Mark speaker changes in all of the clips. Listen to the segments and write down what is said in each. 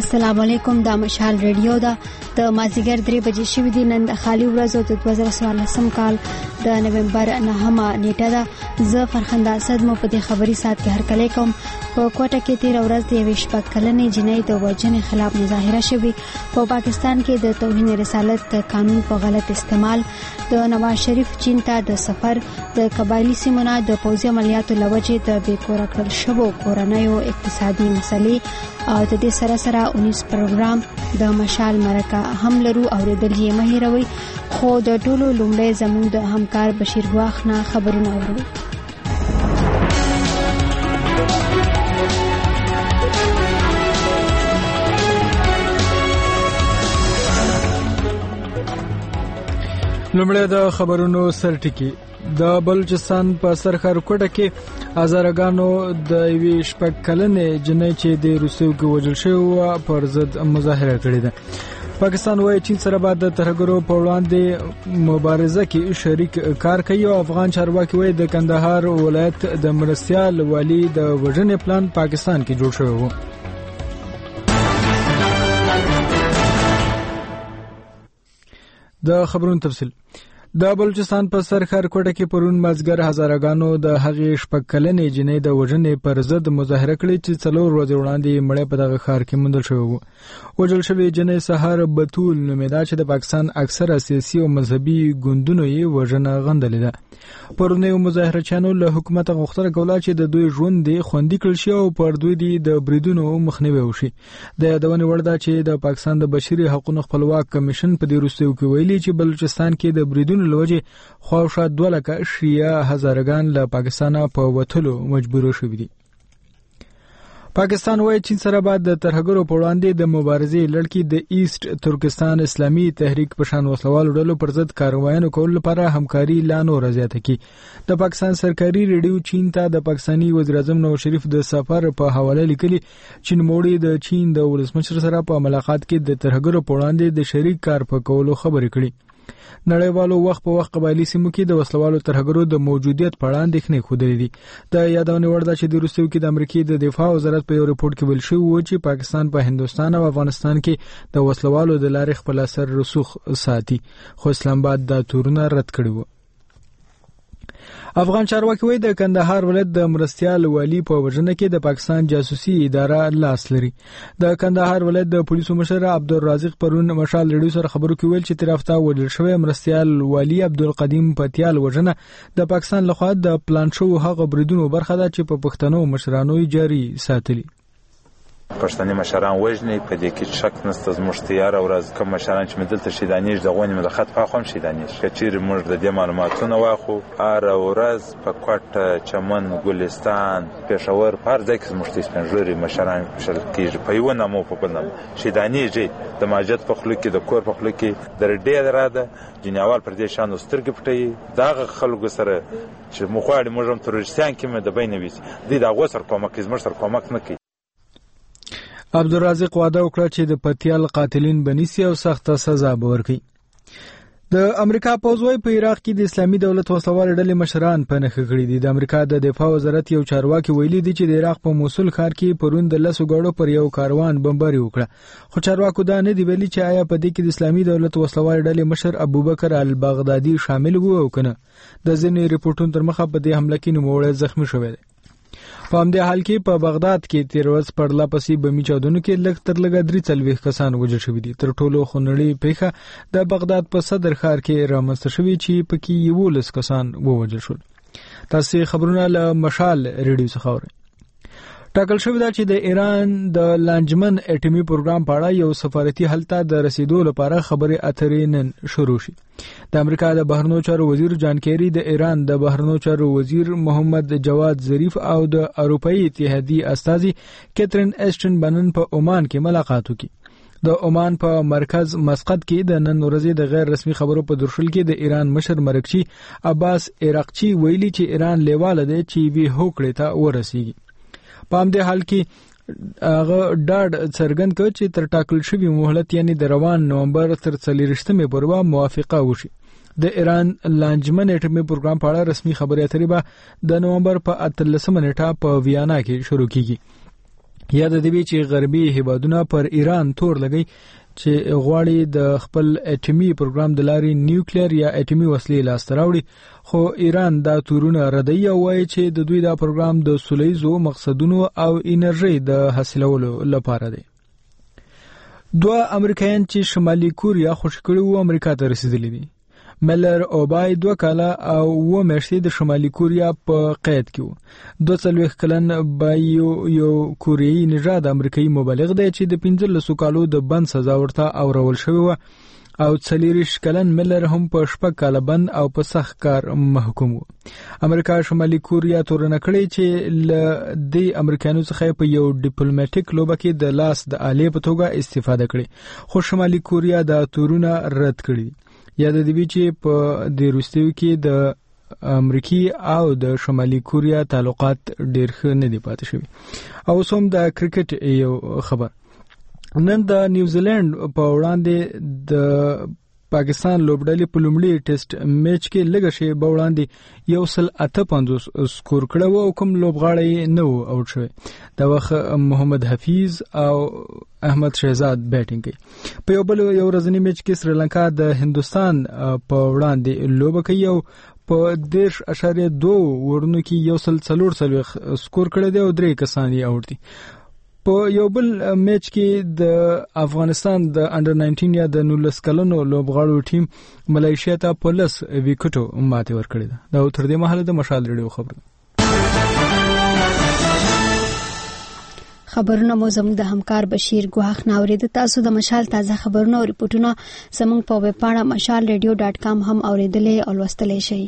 Speaker 1: السلام علیکم. دا مشال ریډیو ده. د مازیګر 3 بجې شوې دي. نن د خالی ورځو د 2014 کال د نومبر 9 نیټه ده. زه فرخنده اسد مو په دې خبري سات کې هرکلی کوم. په کوټه کې 13 ورځ د 26 کلنې جنۍ د وژنې خلاف مظاهره شوې. په پاکستان کې د توهین رسالت قانون په غلط استعمال، د نواز شریف چین ته د سفر، د قبایلی سیمونو د پوځي عملیاتو لوجې د بیکوره کړل شوو کورنیو اقتصادي مسلې او د دې سره 19 پروګرام د مشال مرکه هم لرو. اوریدل یې مه هیروئ. خو د ټولو لومړی زموږ د همکار بشیر ګواخ نه خبرونه اورو.
Speaker 2: لومړی د خبرونو سرټکی. د بلوچستان په سرخر کوټه کې هزارګانو د 26 کلنې جنۍ چې د روسیو کې وژل شوی پر ضد مظاهره کړې ده. پاکستان وايي چین سره بعد د ترهګرو په وړاندې مبارزه کې شریک کار کوي او افغان چارواکي وايي د کندهار ولایت د مرستیال والی د وژنې پلان پاکستان کې جوړ شوی و. د خبرونو تفصیل. د بلوچستان په سرخر کوټه کې پرون مازګر هزارګانو د هغې 26 کلنې جنۍ د وژنې پر ضد مظاهره کړې چې 4 ورځې وړاندې مړې په دغه ښار کې موندل شوی و. وژل شوې جنۍ سحر بتول نومېده چې د پاکستان اکثره سیاسي او مذهبي ګوندونو یې وژنه غندلې ده. پرونیو مظاهرچیانو له حکومت غوښتنه کوله چې د دوی ژوند خوندي کړل شي او پر دوی د بریدونو مخنیوي وشي. د یادونې وړ ده چې د پاکستان د بشري حقوقو خپلواک کمیشن په دې وروستیو کې ویلي چې بلوچستان کې د بریدونو لوجه خواوشا 2 لکه شیعه هزارګان له پاکستانه په وتلو مجبور شوي دي. پاکستان وايي چین سره بعد د ترهګرو په وړاندې د مبارزې لړۍ د ایست ترکستان اسلامي تحریک په شان وسلوالو ډلو پر ضد کاروایانو کول لپاره همکاري لا نور زیاته کړي. د پاکستان سرکاري ریډیو چین ته د پاکستاني وزیر اعظم نواز شریف د سفر په حواله لیکلي چې نوموړي د چین د ولسمشر سره په ملاقات کې د ترهګرو په وړاندې د شریک کار په کولو خبرې کړي. نړیوالو وخت په وخت قبایلی سیمو کې د وسلوالو ترهګرو د موجودیت په اړه اندېښنې ښودلې دي. د یادونې وړ ده چې د روسیې کې د امریکا د دفاع وزارت په یو رپورت کې ویل شوی و چې پاکستان په هندوستان او افغانستان کې د وسلوالو د لارې خپل اثر رسوخ ساتي، خو اسلام آباد دا تورونه رد کړي وو. افغان چارواکي وايي د کندهار ولایت د مرستیال والی په وژنه کې د پاکستان جاسوسي اداره لاس لري. د کندهار ولایت د پولیسو مشر عبدالرازق پرون مشال ریډیو سره خبرو کې ویل چې طرفته وژل شوی مرستیال والی عبدالقدیم پتیال وژنه د پاکستان لخوا د پلان شو هغه بریدونو برخه ده چې په پښتنو مشرانو جاري ساتلي.
Speaker 3: پښتني مشران وژني په دې کې شک نشته. زموږ تیار او راز کوم مشران چې مدلته شیدانیش د غونې ملخت په خوم شیدانیش کچیر موږ د دې معلوماتونه واخو ار او راز په کوټه چمن ګلستان پېښور پر ځای کې زموږ سپنجوري مشران شل کېږي په یو نامو په بل نامو شیدانیش د ماجد په خلک کې د کور په خلک کې د ډېر راده جنیوال پر دې شان سترګې پټي داغه خلکو سره چې مخاړي موږ هم ترورستان کې مې د بینوي دي دا غوسر کومک زموږ سره کومک نه کوي.
Speaker 2: عبدالرازق وعده وکړه چې د پتیال قاتلین بنیسي او سخته سزا به ورکړي. د امریکا پوځ وايي په عراق کې د اسلامي دولت وسلوال ډلې مشران په نښه کړي دي. د امریکا د دفاع وزارت یو چارواکي ویلي دی چې د عراق په موصل ښار کې پرون د 10 غاړو پر یو کاروان بمباري وکړه. خو چارواکو دا نه دی ویلي چې آیا په دې کې د اسلامي دولت وسلوال ډلې مشر ابوبکر البغدادي شامل وو او کنه. د ځینې ریپورتونو تر مخه په دې حمله کې نوموړی زخمی شوی دی. په همدې حال کې په بغداد کې 13 ورځې پرله پسې بمي چاودنو کې لږ تر لږه 43 کسان وژل شوي دي. تر ټولو خونړۍ پیښه د بغداد په صدر ښار کې رامنځته شوې چې پکې 11 کسان ووژل شول. تاسو خبرونه له مشال ریډیو څخه اورئ. ټاکل شوی دا چې د ایران د لانجمن اټومي پروګرام په اړه یو سفارتي حل ته د رسیدو لپاره خبرې اترې نن شروع شي. د امریکا د بهرنیو چارو وزیر جان کیری د ایران د بهرنیو چارو وزیر محمد جواد ظریف او د اروپאי اتحادیې استازي کیترین ایشټن بنن په عمان کې ملاقات وکړي. د عمان په مرکز مسقط کې د نن ورځې د غیر رسمي خبرو په درشل کې د ایران مشر مرکچی عباس عراقچی ویلي چې ایران لیواله دی چې وی هوکړې ته ورسیږي. په همدې حال کې هغه ډاډ څرګند کړ چې تر ټاکل شوی مهلت یعنی د روان نومبر تر 30 پورې موافقه وشي. د ایران لانجمن اټومي پروګرام په اړه رسمي خبرې اترې به د نومبر په 13 نیټه په ویانا کې شروع کیږي. یا د دې چې غربي هیوادونه پر ایران تور لګي چې غواړي د خپل اټومي پروګرام د لارې نیوکلیر یا اټومي وسلې لاسته راوړي، خو ایران دا تورونه ردوي او وایي چې د دوی دا پروګرام د سولهییزو مقصدونو او انرژي د حاصلولو لپاره دی. دوه امریکایان چې شمالي کوریا خوشي کړي وو امریکا ته رسیدلي دي. ملر اوبای 2 کاله او 2 میاشتې د شمالي کوریا په قید کې وو. 42 کلن یو کوریایي نژاد امریکایي مبلغ دی چې د 15 کالو د بند سزا ورته اورول شوی و او 40 کلن ملر هم په 6 کاله بند او په سخت کار محکوم وو. امریکا شمالي کوریا تورنه کړی چې ل د امریکایانو څخه په یو ډیپلوماټیک لوبه کې د لاس د آلې په توګه استفاده کړي، خو شمالي کوریا دا تورونه رد کړي. یا د دې چې په د روسیې کې د امریکای او د شمالي کوریا تعلقات ډېر ښه نه دي پاتې شوي. او سوم د کرکټ یو خبر، نن د نیوزیلند په وړاندې د پاکستان لوبډلې په لومړي ټیسټ میچ کې لږه شی په وړاندې 158 سکور کړو او کوم لوبغاړی نه و اوټ شوی. دا وخت محمد حفیظ او احمد شهزاد بیټینګ کوي. په یو بل یو ورځنی میچ کې سریلانکا د هندستان په وړاندې لوبه کوي او په 10.2 ورونو کې 144 سکور کړی دی او 3 کسان یې اوټ دي. په یو بل میچ کې د افغانستان د انډر 19 یا د 19 کلنو لوبغاړو ټیم ملایشیا ته په 10 وکټو ماتې ورکړې ده. دا تر دې مهاله د مشال ریډیو خبره.
Speaker 1: خبرونه مو زموږ د همکار بشیر ګوهخ ناوړي. تاسو د مشال تازه خبرونه او ریپورتونه زموږ په ویب پاڼه mashalradio.com هم اوریدلې او لوستلې شئ.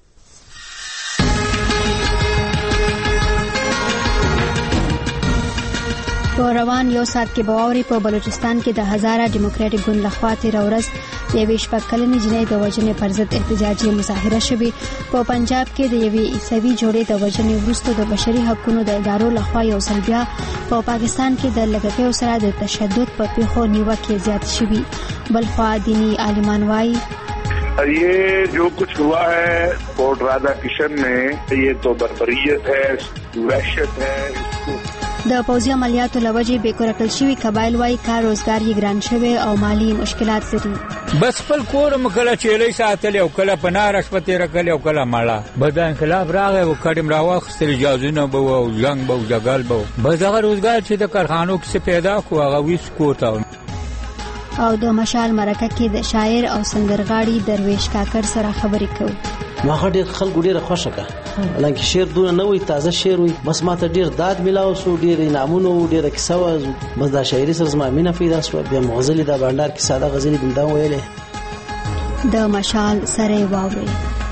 Speaker 1: په روان یو ساعت کې بواوري په بلوچستان کې د هزاره ډیموکراټیک ګوند لخوا تیر ورځ د یوې شپږکلنې جنۍ د وژنې پر ضد احتجاجي مظاهره شوې. په پنجاب کې د یوې عیسوي جوړې د وژنې وروسته د بشري حقوقو د ادارو لخوا یو ځل بیا په پاکستان کې د لږکیو سره د تشدد په پیښو نیوکې زیات شوي. بلخوا دینی عالمان وایي
Speaker 4: ये जो कुछ हुआ है फोर्ट राधा किशन में ये तो बर्बरियत है, वहशत है.
Speaker 1: د پوځي عملیاتو لوجې بیکورکل شوی قبایل وای کار روزګار یې ګران شوی او مالی مشکلات لري.
Speaker 5: بس خپل کور مکله چېلې ساتل او کله پنار شپته رکل او کله ماړه بد انقلاب راغی او کډم راوخستل اجازهونه به او جنگ به جګړه به بس هغه روزګار چې د کارخانو کې پیدا کو هغه ویس کوتا.
Speaker 1: او د مشال مرکه کې د شاعر او سندرغاړي درویش کاکر سره خبرې کوي.
Speaker 6: ما ډېر خلکو ډېره خوښه کړه، لکه شعر دونه نه وي، تازه شعر وي. بس ما ته ډېر داد ملاو شو، ډېر انعامونه وو، ډېره کیسه وه. بس دا شاعري سره زما مینه پیدا شوه. بیا مې غزلې دا بانډار کې ساده غزلې بلدا ویلې.
Speaker 1: د مشال سره واوري.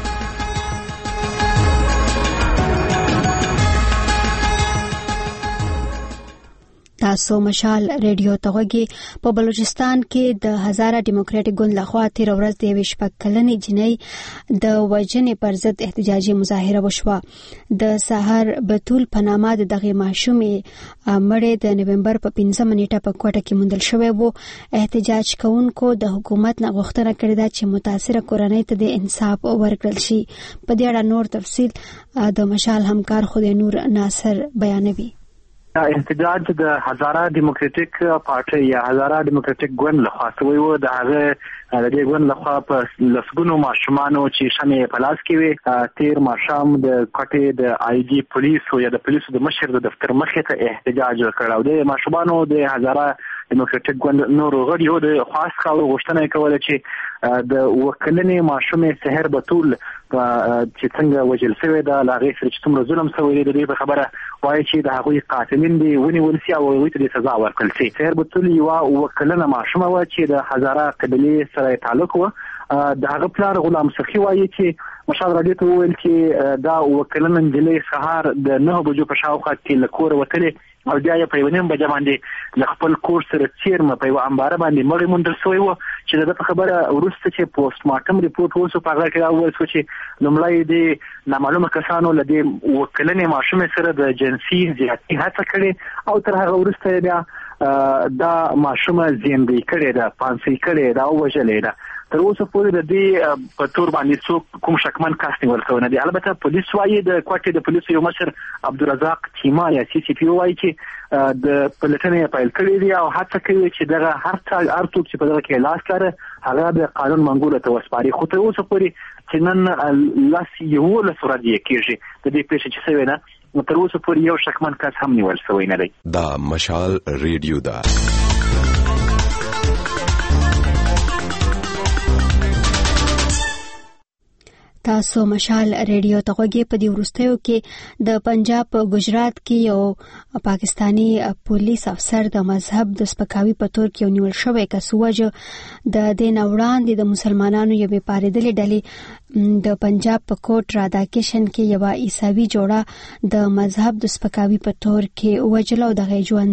Speaker 1: تاسو مشال ریډیو ته غوږی. په بلوچستان کې د هزاره ډیموکراټیک ګوند لخوا تیر ورځ د یوې شپږکلنې جنۍ د وژنې پر ضد احتجاجي مظاهره وشوه. د سحر بتول په نامه د دغه ماشومې مړې د نومبر په 15 نیټه په کوټه کې موندل شوی وو. احتجاج کوونکو د حکومت نه غوښتنه کړې ده چې متاثره کورنۍ ته د انصاف ورکړل شي. په دې اړه نور تفصیل د مشال همکار خدای نور ناصر بیانوي.
Speaker 7: احتجاج د هزاره ډیموکراټیک پارټي یا هزاره ډیموکراټیک ګوند لخوا شوی و. د هغه د دې ګوند لخوا په لسګونو ماشومانو چې شمې په لاس کې وي تیر ماښام د کوټې د آی جی پولیسو یا د پولیسو د مشر د دفتر مخې ته احتجاج وکړ. او د ماشومانو د هزاره ډیموکراټیک ګوند نورو غړیو د خاص کولو غوښتنه کوله چې د وکلنې ماشومې سحر بتول چې څنګه وجل شوی دا لاغې سره چې څومره ظلم شوی دی د دې په خبره وایي چې د هغوی قاتلین دي ونیول شي او هغوی ته د سزا ورکړل شي. سحر بتول یوه وکلنه ماشومه وه چې د هزاره قبیلې سره تعلق وه. د هغه پلار غلام سخي وایي چې مشال راډیو ته وویل چې دا وکلنه نجلۍ سهار د 9 بجو په شاوخوا کې له کوره وتلې او بیا یې په یوه نیم بجه باندې له خپل کور سره څیرمه په یوه امباره باندې مړې موندل شوی و. چې د ده په خبره وروسته چې پوسټ مارټم ریپورټ وشو په هغه کې دا وویل شو چې لومړی د نامعلومه کسانو له دې وکلنې ماشومې سره د جنسي زیاتي هڅه کړې او تر هغه وروسته بیا دا ماشومه زیندۍ کړې ده، پانسۍ کړې ده او وژلې ده. تر اوسه پورې د دې په تور باندې څوک کوم شکمن کس نیول شوی نه دی. البته پولیس وايي د کوټې د پولیسو یو مشر عبدالرزاق تیما یا سی سی پی وايي چې د پلټنې پیل کړې دي او هڅه کوي چې دغه هر څوک چې په دغه کې لاس لري هغه د قانون منګولو ته وسپاري. خو تر اوسه پورې چې نن لاس یو له سورادي کېږي د دې پیښې چې څه وینا تر اوسه پورې یو شکمن کس هم نیول شوی نه دی.
Speaker 8: دا مشال ریډیو دا
Speaker 1: تاسو مشال ریډیو ته غوږی په دی ورستیو کې د پنجاب په گجرات کې یو پاکستانی پولیس افسر د مذهب د سپکاوي په تور کې نیول شوی کس وجه د دین وړاندې د مسلمانانو یو پاریدلې ډلې د پنجاب په کوټ راداکشن کې یو عیسوي جوړه د مذهب د سپکاوي په تور کې وجلو د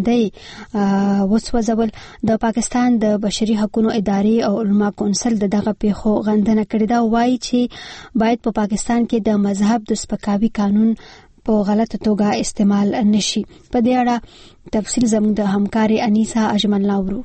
Speaker 1: ژوندۍ وسوځول. د پاکستان د بشري حقوقو ادارې او علما کونسل دغه پیښو غندنه کړې ده. وایي چې باید په پاکستان کې د مذهب د سپکاوي قانون په غلطه توګه استعمال نشي. په دې اړه تفصیل زموږ د همکاري انیسا اجمل لاورو.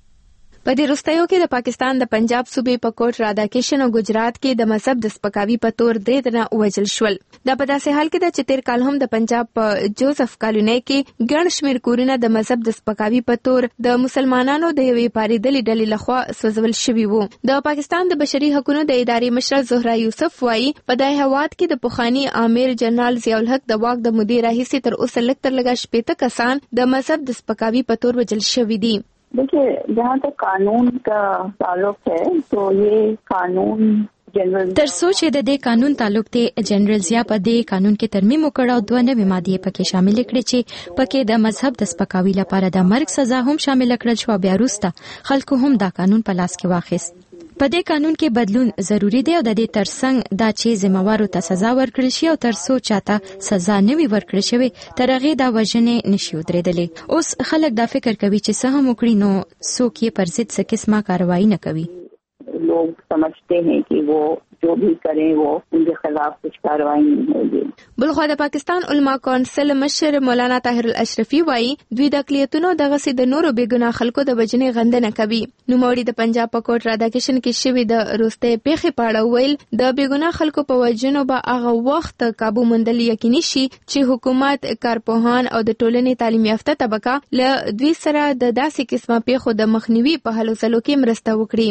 Speaker 9: په دې وروستیو کې د پاکستان د پنجاب صوبې په کوټ راداکشن او گجرات کې د مذهب د سپکاوي په تور 3 تنه وژل شول. دا په داسې حال کې ده چې تیر کال هم د پنجاب په جوزف کالونی کې ګڼ شمېر کورونه د مذهب د سپکاوي په تور د مسلمانانو د یوې پاریدلې ډلې لخوا سوځول شوي وو. د پاکستان د بشري حقوقو د ادارې مشر زهرا یوسف وایي په دای هواد کې د پخوانی امیر جنرال ضیاء الحق د واک د مدیر راهیسې تر اوسه لږ تر لږه 80 کسان د مذهب د سپکاوي په تور وژل شوي دي.
Speaker 10: देखिए, जहाँ तक कानून का ताल्लुक है तो ये कानून
Speaker 11: تر سوچ د دې قانون تعلق ته جنرال ضیاء په دې قانون کې ترمیم وکړ او 2 نوې ماده پکې شامل کړې چې پکې د مذهب د سپکاوي لپاره د مرګ سزا هم شامل کړل شو. بیا وروسته خلکو هم دا قانون په لاس کې واخیست. په دې قانون کې بدلون ضروری دی او د دې ترڅنګ دا چې ذمہوارو ته سزا ورکړل شي او تر څو چاته سزا نه وي ورکړل شوی تر هغه دا وژنې نشي ودرېدلې. اوس خلک دا فکر کوي چې څه هم وکړي نو څوک یې پر ضد څه قسمه کاروایی نه کوي.
Speaker 10: लोग समझते हैं कि वो जो भी करें वो उनके खिलाफ कुछ कार्रवाई नहीं होगी.
Speaker 9: بلخوا د پاکستان علما کونسل مشر مولانا طاهر الاشرفي وایي دوی د اقلیتونو دغه سي د نورو بیګناه خلکو د وجنې غندنه کوي. نو موري د پنجاب په کوټ راداکشن کې شوی د روسته پیښې پاړه ویل د بیګناه خلکو په وجنو به هغه وخت قابو مندل یقیني شي چې حکومت کارپوهان او د ټولنې تعلیم یافته طبقه له دوی سره د داسې قسمه پیښو د مخنیوي په هلو ځلو کې مرسته وکړي.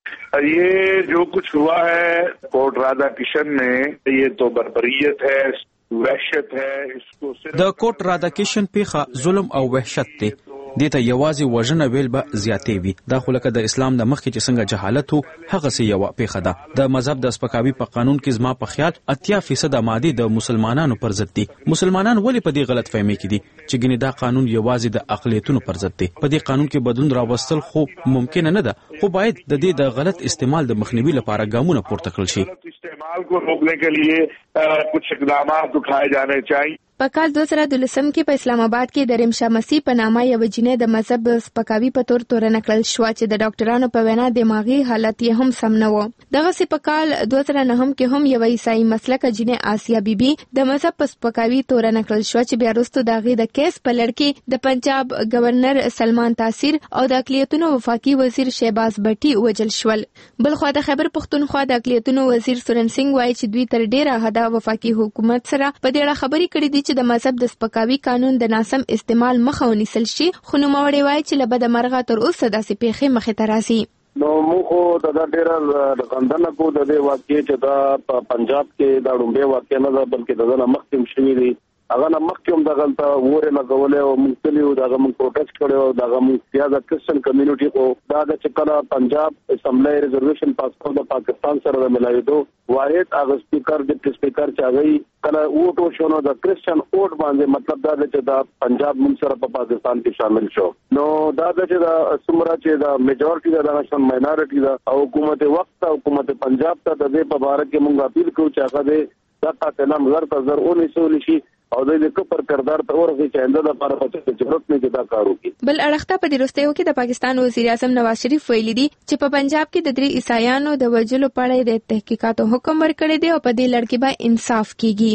Speaker 4: ये जो कुछ हुआ है कोर्ट राधा किशन में ये तो बर्बरियत है, वहशत है. इसको
Speaker 12: د کوټ راधा کشن پیښه ظلم او وحشت دی. دته یوازې وژنه ویل به زیاتې وي. دا خو لکه د اسلام د مخکې چې څنګه جهالت وو هغه سي یو پیښه ده. د مذهب د سپکاوي په قانون کې زما په خیال 80% ماده د مسلمانانو پر ضد دي. مسلمانان ولې په دې غلط فهمي کې دي چې ګنې دا قانون یوازې د اقلیتونو پر ضد دی. په دې قانون کې بدلون راوستل خو ممکن نه ده، خو باید د دې د غلط استعمال د مخنیوي لپاره ګامونه پورته کړل شي.
Speaker 4: استعمال کو روکنے کے لیے کچھ اقدامات اٹھائے جانے چاہیے.
Speaker 9: په کال 2012 کې په اسلام آباد کې د رمشا مسیح په نامه یو جنې د مذهب سپکاوي په تور تورنه کړل شو چې د ډاکټرانو په وینا دماغي حالت یې هم سم نه و. دغه سي په کال 2009 کې هم یو عیسائی مسلکه جنې آسیا بیبي د مذهب په سپکاوي تورنه کړل شو چې بیا وروسته دغه د کیس په لړ کې د پنجاب گورنر سلمان تاثیر او د اقلیتونو وفاقي وزیر شهباز بټي وجل شول. بلخو د خیبر پختونخوا د اقلیتونو وزیر سورن سنگ وایي چې دوی تر ډیره حدا وفاقي حکومت سره په دې اړه خبرې کړې دي چې د مذهب د سپکاوي قانون د ناسم استعمال مخه ونیسل شي. خو نوموړی وایي چې له بده مرغه تر اوسه داسې پیښې مخې ته راځي.
Speaker 13: نو موږ خو د ډېر غندنه کو د دې واقعې چې دا پنجاب کې دا ډومبه واقع نه ده بلکې د مخکې شوی دی. هغه نه مخکې هم دغه وره لګولې او مختلف دغه موږ پروټیسټ کړو دغه موږ سیاسي کرسچن کمیونټي کو دا د چکر پنجاب اسمبلی ریزرویشن پاسپورت د پاکستان سره ملایدو واحد هغه سپیکر ډیپټي سپیکر چې هغه کله ووټ شونو د کرسچن ووټ باندې مطلب دا چې دا پنجاب موږ سره په پاکستان کې شامل شو. نو دا چې دا سمرا چې دا میجورټي دا نشن ماینورټي دا او حکومت وخت حکومت پنجاب ته د دې په اړه کې موږ اپیل کوو چې هغه دا تاسو نظر ته ضروري سول شي او د کفر کردار ته ورغی چې انده لپاره په ضرورت نه جدا کارو کی.
Speaker 9: بل اړخته په دې وروستیو کې د پاکستان وزیر اعظم نواز شریف ویلي دي چې په پنجاب کې د 3 عیسایانو د وژلو په اړه د تحقیقاتو حکم ورکړی دی او په دې لړ کې به انصاف کیږي.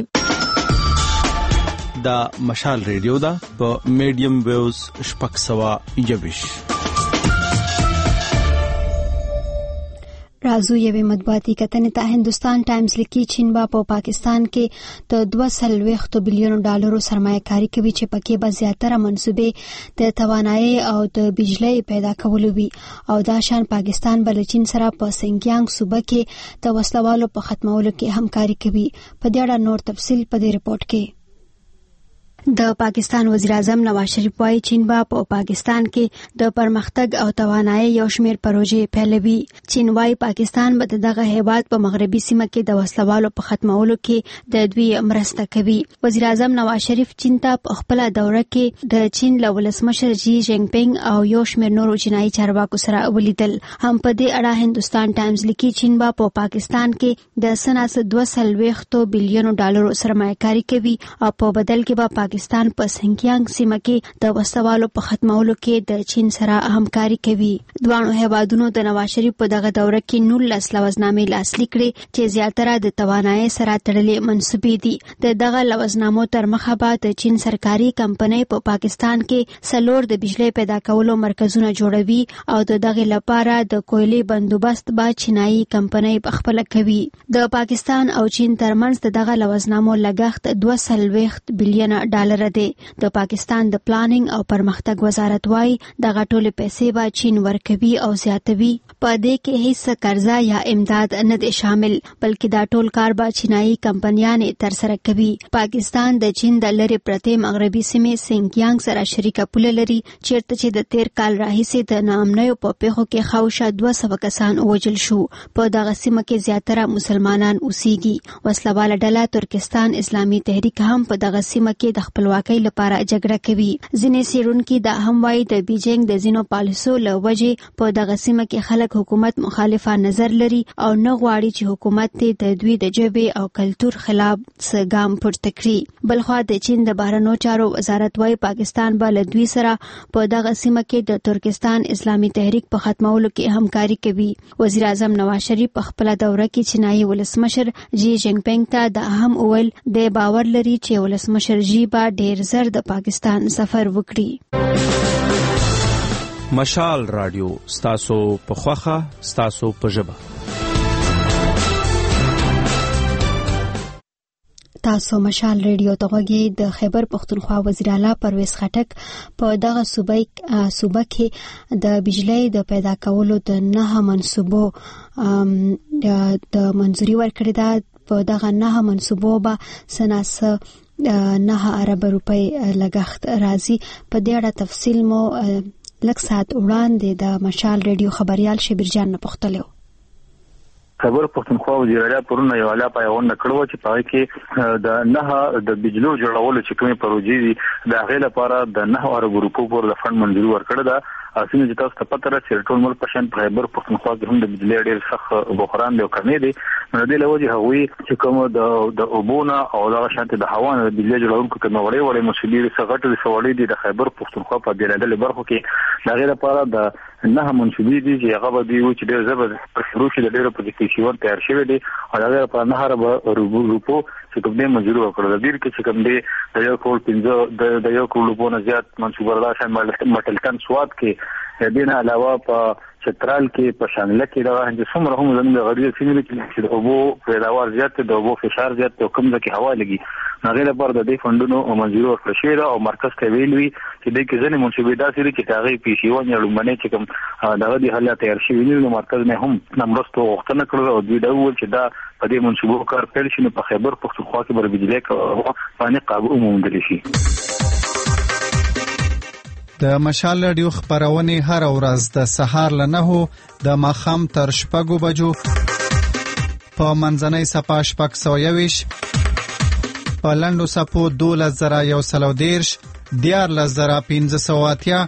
Speaker 12: دا مشال ریډیو دا په میډیم ویوز شپږ سوه 21.
Speaker 1: رازو یوې مطبوعاتي کتنې ته هندوستان ټایمز لیکي چین به په پاکستان کې د 240 بلین ډالرو سرمایه‌کاري کوي چې پکې به زیاتره منصوبې د توانایي او د بجلی پیدا کولو وي او دا شان پاکستان به له چین سره په سنګیانګ صوبه کې د وسلوالو په ختمولو کې همکاري کوي. په دې اړه نور تفصیل په دې رپورت کې. د پاکستان وزیر اعظم نواز شریف وايي چین به په پاکستان کې د پرمختګ او توانایي یو شمېر پروژې پیلوي. چین وايي پاکستان به دغه هیواد په مغربي سیمه کې د وسلوالو په ختمولو کې د دوی مرسته کوي. وزیر اعظم نواز شریف چین ته په خپل دوره کې د چین له ولسمشر جی جینګ پینګ او یو شمېر نورو چینایي چارواکو سره ولیدل. هم په دې اړه هندوستان ټایمز لیکي چین به په پاکستان کې د سناس 240 بلین ډالرو سرمایه‌کاري کوي او په بدل کې به پاکستان په سنګیانګ سیمه کې د وسوالو په ختمولو کې د چین سره همکاري کوي. دوانو هیوادونو د نواز شریف په دغه دوره کې 19 لوزنامې لاسلیک کړې چې زیاتره د توانایي سره تړلې منسوبې دي. د دغه لوزنامو تر مخه به د چین سرکاري کمپنۍ په پاکستان کې 4 د بجلی پیدا کولو مرکزونه جوړوي او دغه لپاره د کویلې بندوبست به چینایي کمپنۍ په خپل کوي. د پاکستان او چین ترمنځ دغه لوزنامو لګښت 240 بلین ډالر دی. د پاکستان د پلانینګ او پرمختګ وزارت وايي دغه ټولې پیسې به چین ورکوي او زیاتوي. په دې کې هیڅ قرضه یا امداد نه دی شامل بلکې دا ټول کار به چینایي کمپنیانې تر سره کوي. پاکستان د چین د لری پرته مغربي سیمې سنګیانګ سره شریکه پوله لري چیرته چې د 13 کال راهیسې د ناامنیو په پیښو کې خاوشه 200 کسان وژل شو. په دغه سیمه کې زیاتره مسلمانان اوسېږي. وسلواله ډله ترکستان اسلامي تحریک هم په دغه سیمه کې د خپلواکۍ لپاره جګړه کوي. ځینې څېړونکي دا هم وایي د بیجینګ د ځینو پالیسو له وجې په دغه سیمه کې خلک حکومت مخالفه نظر لري او نه غواړي چې حکومت د دوی د ژبې او کلتور خلاف څه ګام پورته کړي. بلخوا د چین د بهرنیو چارو وزارت وايي پاکستان به له دوی سره په دغه سیمه کې د ترکستان اسلامي تحریک په ختمولو کې همکاري کوي. وزیر اعظم نواز شریف په خپل دوره کې چینایي ولسمشر جی جینګ پینګ ته دا هم وویل د باور لري چې ولسمشر جی به ډیر زر د پاکستان سفر وکړي.
Speaker 12: مشال رادیو ستاسو په خوخه ستاسو په ژبه.
Speaker 1: تاسو مشال ریډیو ته غوږی. د خیبر پختونخوا وزیر اعلی پرویز خټک په دغه صوبه کې د بجلی د پیدا کولو د 9 منصوبو د منځوري ورکړې ده. په دغه 9 منصوبو به سناس 9 ارب روپۍ لګښت راځي. په دې اړه تفصیل مو لږ ساعت وړاندې د مشال ریډیو خبريال شبیر جان نه پوښتلو.
Speaker 7: خیبر پختونخوا وزیر اعلی پرونه یو اعلی پیغام نکړو چې پای کې د 9 د بجلو جوړولو چې کومې پروژې دي د هغې لپاره د 9 ارب روپو پورې د فند منظوري ورکړه ده. اسنه چې تاسو ته پته راځي چې ټول ملک په شان په خیبر پختونخوا کې هم د بجلی ډېر سخت بحران دی او کمی دی. نو د لوجه هغوی چې کوم د اوبونه او د شانته د هوا نه د بجلی جوړونکو کوم وړي مسولې سغټ سوالې دي د خیبر پختونخوا په بیلادل برخو کې د غیر لپاره د 9 منصوبې دي چې هغه به دی چې ډېر زبر شروع شي د ډېر پروجیکټ تیار شوی دی او د غیر لپاره 9 ارب روپو چې کوم دې منظور وکړل. د دې کې چې کوم دې د یو کول 15 د یو کول په زیات منصوبه را شامل مټلکن سواد کې دینه علاوه په چترال کې په شانګله کې دا چې څومره هم زموږ غړي سیمه کې چې د اوبو پیداوار زیات د اوبو فشار زیات او کوم ځکه هوا لګي هغه لپاره د دې فندونو منظور ورکړل شوی او مرکز ته ویلوي چې د کې ځنې منصوبې داسې دي چې هغه پیسې ونی لومړنۍ چې کوم دغه د حالات تیار شوی نو مرکز نه هم نمرستو وختونه کړو او دوی دا وویل چې دا په دې منصوبو کار پیل شي په خیبر پختونخوا کې بر بجلی باندې قابو موندل شي.
Speaker 14: د مشال رادیو خبرونه هر ورځ د سهار له 9 د ماخام تر 6 بجو په منځنۍ صفه 621 په لندو صفو 2110 14580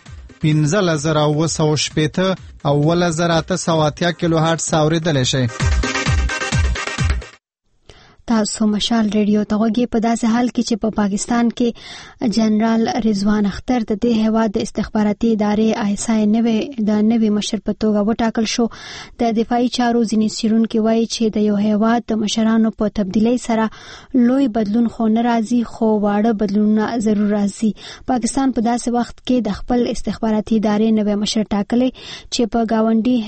Speaker 14: 15980 او 10880 کیلو هرتز اوریدل شي.
Speaker 1: تاسو مشال ریډیو ته غوږی په داسې حال کې چې په پاکستان کې جنرال رضوان اختر د دې هیواد د استخباراتي ادارې ISI نوی مشر په توګه وټاکل شو. د دفاعي چارو ځینې څېړونکي وایي چې د یو هیواد د مشرانو په تبدیلۍ سره لوی بدلون خو نه راځي، خو واړه بدلونونه ضرور راځي. پاکستان په داسې وخت کې د خپل استخباراتي ادارې نوی مشر ټاکلی چې په گاونډي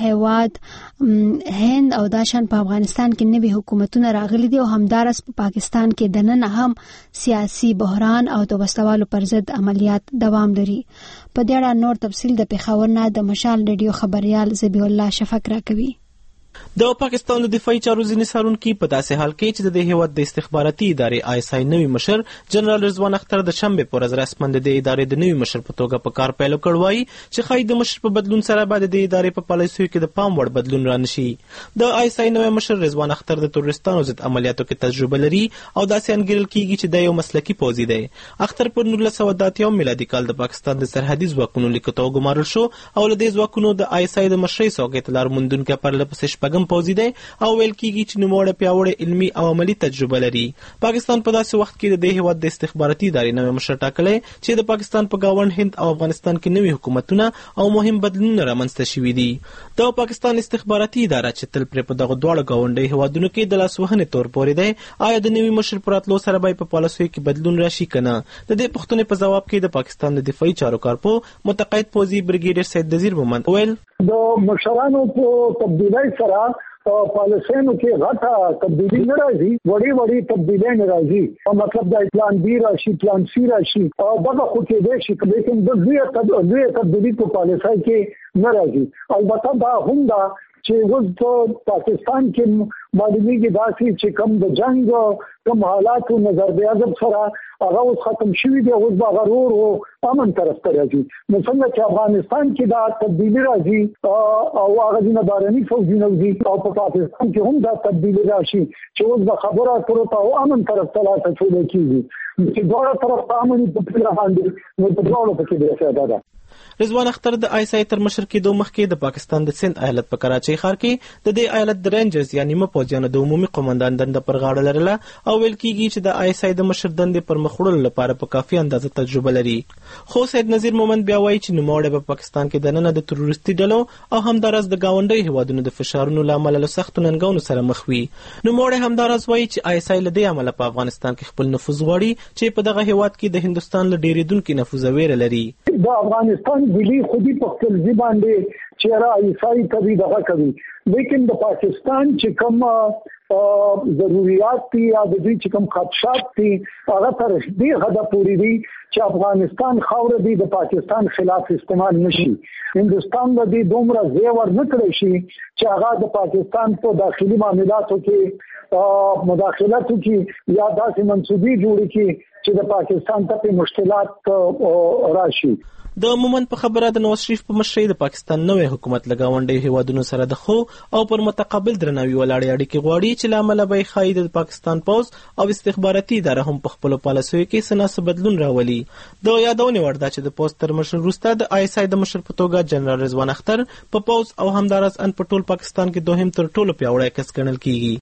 Speaker 1: هیواد هند او داشان په افغانستان کې نوی حکومتونه راغلي دي او همدارس په پاکستان کې دننه هم سیاسي بحران او د وسلوالو پر ضد عملیات دوام لري. په دې اړه نور تفصیل د پېښور نه د مشال ریډیو خبريال ذبیح الله شفق راکوي.
Speaker 15: د پاکستان د دفاعي چارو ځینې څارونکي په داسې حال کې چې د هیواد د استخباراتي ادارې ISI نوی مشر جنرال رضوان اختر د شنبه پر ورځ رسماً د ادارې د نوی مشر په توګه په کار پیل کړ، وایي چې ښایي د مشر په بدلون سره بعد د ادارې په پالیسیو کې د پام وړ بدلون رانشي. د ISI نوی مشر رضوان اختر د تروریستانو ضد عملیاتو کې تجربه لري او داسې انګیرل کیږي چې د یو مسلکي پوځي دی. اختر پر 1980 میلادي کال د پاکستان د سرحدي ځواکونو لیکتو ګمارل شو او له دې ځواکونو د ISI د مشرۍ سوګیت لار موندونکي پرلپسې شپږم پوځي دی او ویل کیږي چې نوموړی پیاوړی علمي او عملی تجربه لري. پاکستان په داسې وخت کې د دې هیواد د استخباراتي ادارې نوی مشر ټاکلی چې د پاکستان په گاونډ هند او افغانستان کې نوي حکومتونه او مهم بدلونونه رامنځته شوي دي. د پاکستان استخباراتي اداره چې تل پرې په دغه دواړو گاونډي هیوادونو کې د لاسوهنې تور پورې دی، آیا د نوي مشر پر راتلو سره به په پالیسیو کې بدلون راشي که نه؟ د دې پوښتنې په ځواب کې د پاکستان د دفاعي چارو کارپو متقاعد پوځي بریګیډیر سید نذیر مومند ویل
Speaker 16: د مشرانو په تبدیلۍ سره پالیسیانو کې غټه تبدیلی نه راځي، وړي تبدیلی نه راځي. مطلب د پلان بی راشي، پلان سی راشي او دغه خو کې دی شي، لیکن د لوی تبدیلی په پالیسۍ کې نه راځي. البته دا هم دا چې اوس په پاکستان کې معلومیږي داسې چې کوم د جنگ کوم حالات نظر بیاضب سره هغه اوس ختم شوي دي، اوس به غرور امن طرف ته راځي. نو څنګه چې افغانستان کې دا تبدیلی راځي او هغه دینه بارني فوجونه وځي او په پاکستان کې هم دا تبدیلی راشي چې اوس به خبره کړو ته او امن طرف ته لاته چولې کیږي چې دواړه طرف ته امن په پله باندې نو په دواړو پکې د افاده ده.
Speaker 15: رضوان اختر د ISI تر مشر کېدو مخکې د پاکستان د سند ایالت په کراچۍ ښار کې د دې ایالت د رینجرز یا نیمه پوځیانو د عمومي قومندان دنده پر غاړه لرله او ویل کېږي چې د ISI د مشر دندې پر مخ وړلو لپاره په کافي اندازه تجربه لري. خو سید نذیر مومند بیا وایي چې نوموړی په پاکستان کې دننه د تروریستي ډلو او همداراز د ګاونډیو هیوادونو د فشارونو له امله له سختو ننګونو سره مخ وي. نوموړی همداراز وایي چې ISI له دې امله په افغانستان کې خپل نفوذ غواړي چې په دغه هیواد کې د هندوستان له ډېرېدونکي نفوذه ویره لري.
Speaker 16: د افغانستان ملي خودي په خپل ځبان دی چې را ایسای کوي دغه کوي، لیکن د پاکستان چې کوم ضرورت دي یا د دې چې کوم خدشات دي هغه تر دې حد پورې دي چې افغانستان خاور دي د پاکستان خلاف استعمال نشي. هندوستان د دې دومره زیور نه کړی شي چې هغه د پاکستان په داخلي معاملاتو کې مداخلت وکړي یا داسې منصوبې جوړې کړي چې د پاکستان ته مشکلات راشي.
Speaker 15: د مومند په خبره د نواز شریف په مشرۍ د پاکستان نوی حکومت له ګاونډیو هیوادونو سره د خو او پر متقابل درناوي ولاړې اړیکې غواړي چې له امله به یې ښایي د پاکستان پوځ او استخباراتي اداره هم په خپلو پالیسیو کې څه ناڅه بدلون راولي. د یادونې وړ ده چې د پوځ تر مشر وروسته د ISI د مشر په توګه جنرال رضوان اختر په پوځ او همداراز ان په ټول پاکستان کې دوهم تر ټولو پیاوړی کس ګڼل کیږي.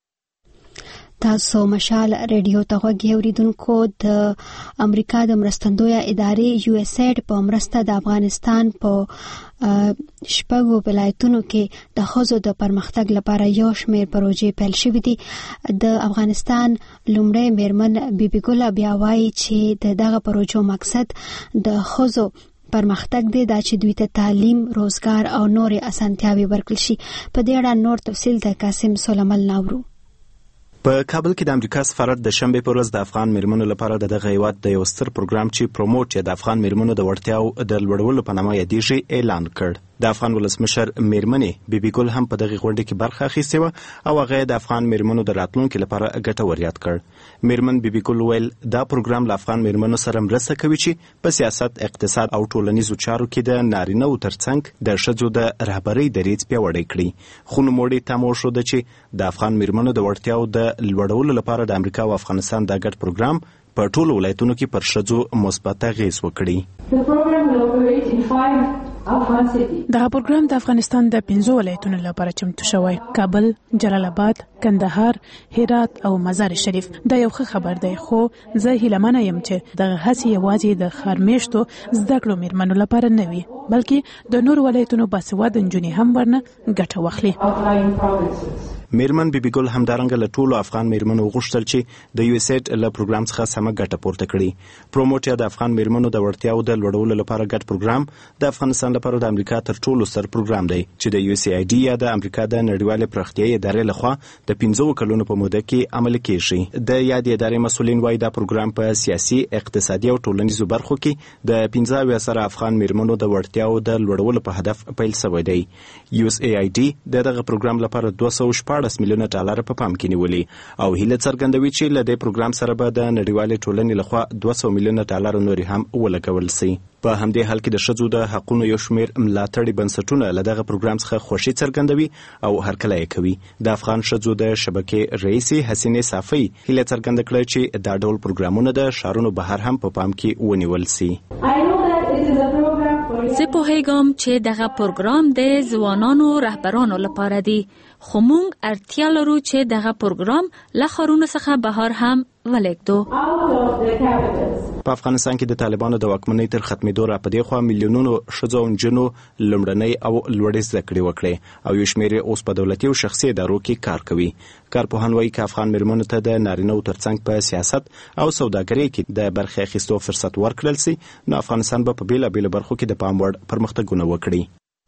Speaker 1: تاسو مشال ریډیو ته غوږی اوریدونکو، د امریکا د مرستندویه ادارې USAID په مرسته د افغانستان په شپږو ولایتونو کې د ښځو د پرمختګ لپاره یو شمېر پروژې پیل شوې دي. د افغانستان لومړی میرمن بیبي ګل بیا وایي چې د دغه پروژو مقصد د ښځو پرمختګ دی، دا چې دوی ته تعلیم، روزګار او نورې اسانتیاوې ورکړل شي. په دې اړه نور تفصیل د قاسم سلیمان ناورو.
Speaker 17: په کابل کې د امریکا سفارت د شنبه پر ورځ د افغان میرمنو لپاره د دغه هیواد د یو ستر پروګرام چې پروموټ یا د افغان میرمنو د وړتیاو د لوړولو په نامه یادېږي اعلان کړ. د افغان ولسمشر میرمنې بیبي ګل هم په دغه غونډه کې برخه اخیستې وه او هغه د افغان میرمنو د راتلونکي لپاره ګټور یاد کړ. میرمن بیبي ګل ویل دا پروګرام له افغان میرمنو سره مرسته کوي چې په سیاست، اقتصاد او ټولنیزو چارو کې د نارینه‌و ترڅنګ د ښځو د رهبرۍ دریځ پیاوړی کړي. خو نوموړي تمه وښوده چې د افغان میرمنو د وړتیاو د لوړولو لپاره د امریکا او افغانستان د ګډ پروګرام په ټولو ولایتونو کې پر ښځو مثبت اغېز وکړي.
Speaker 18: دغه پروګرام د افغانستان د 15 ولایتونو لپاره چمتو شوی. کابل، جلال آباد، کندهار، هرات او مزار شریف. دا یو ښه خبر دی، خو زه هیلهمنه یم چې دغه هڅې یوازې د خارمیشتو زده کړو میرمنو لپاره نه وي، بلکې د نور ولایتونو باسواده نجونې هم ورنه ګټه واخلي.
Speaker 17: میرمن بیبي ګل همدارنګه له ټولو افغان میرمنو غوښتل چې د یو اس ایډ له پروګرام څخه سمه ګټه پورته کړي. پروموټ یا د افغان میرمنو د وړتیاو د لوړولو لپاره ګډ پروګرام د افغانستان لپاره د امریکا تر ټولو ستر پروګرام دی چې د یو اس ای ډي یا د امریکا د نړیوالې پراختیایي ادارې لخوا د 15 کلونو په موده کې عملي کیږي. د یاد ادارې مسؤلین وايي دا پروګرام په سیاسي، اقتصادي او ټولنیزو برخو کې د 15 افغان میرمنو د وړتیاو د لوړولو په هدف پیل شوی دی. یو اس ای ډي دغه پروګرام لپاره 214 میلیونه ډالر په پام کې نیولي او هیله څرګندوي چې له دې پروګرام سره به د نړیوالې ټولنې لخوا 200 میلیونه ډالر نور هم ولګول شي. په همدې حال کې د ښځو د حقوقو یو شمېر ملاتړي بنسټونه له دغه پروګرام څخه خوښي څرګندوي او هرکلی یې کوي. د افغان ښځو د شبکې رئیسې حسینې صافی هیله څرګنده کړه چې دا ډول پروګرامونه د ښارونو بهر هم په پام کې ونیول شي.
Speaker 19: زه پوهیږم چې دغه پروګرام د ځوانانو رهبرانو لپاره دی، خو موږ اړتیا لرو چې دغه پروګرام له ښارونو څخه بهر هم ولګدو.
Speaker 17: په افغانستان کې د طالبانو د واکمنۍ تر ختمېدو را پدې خوا میلیونونو ښځو او نجونو لومړنۍ او لوړې زده کړې وکړې او یو شمېر اوس په دولتي او شخصي ادارو کې کار کوي. کارپوهان وایي که افغان میرمنو ته د نارینه‌و ترڅنګ په سیاست او سوداګرۍ کې د برخې اخیستو فرصت ورکړل شي، نو افغانستان به په بیلابیلو برخو کې د پام وړ پرمختګونه وکړي.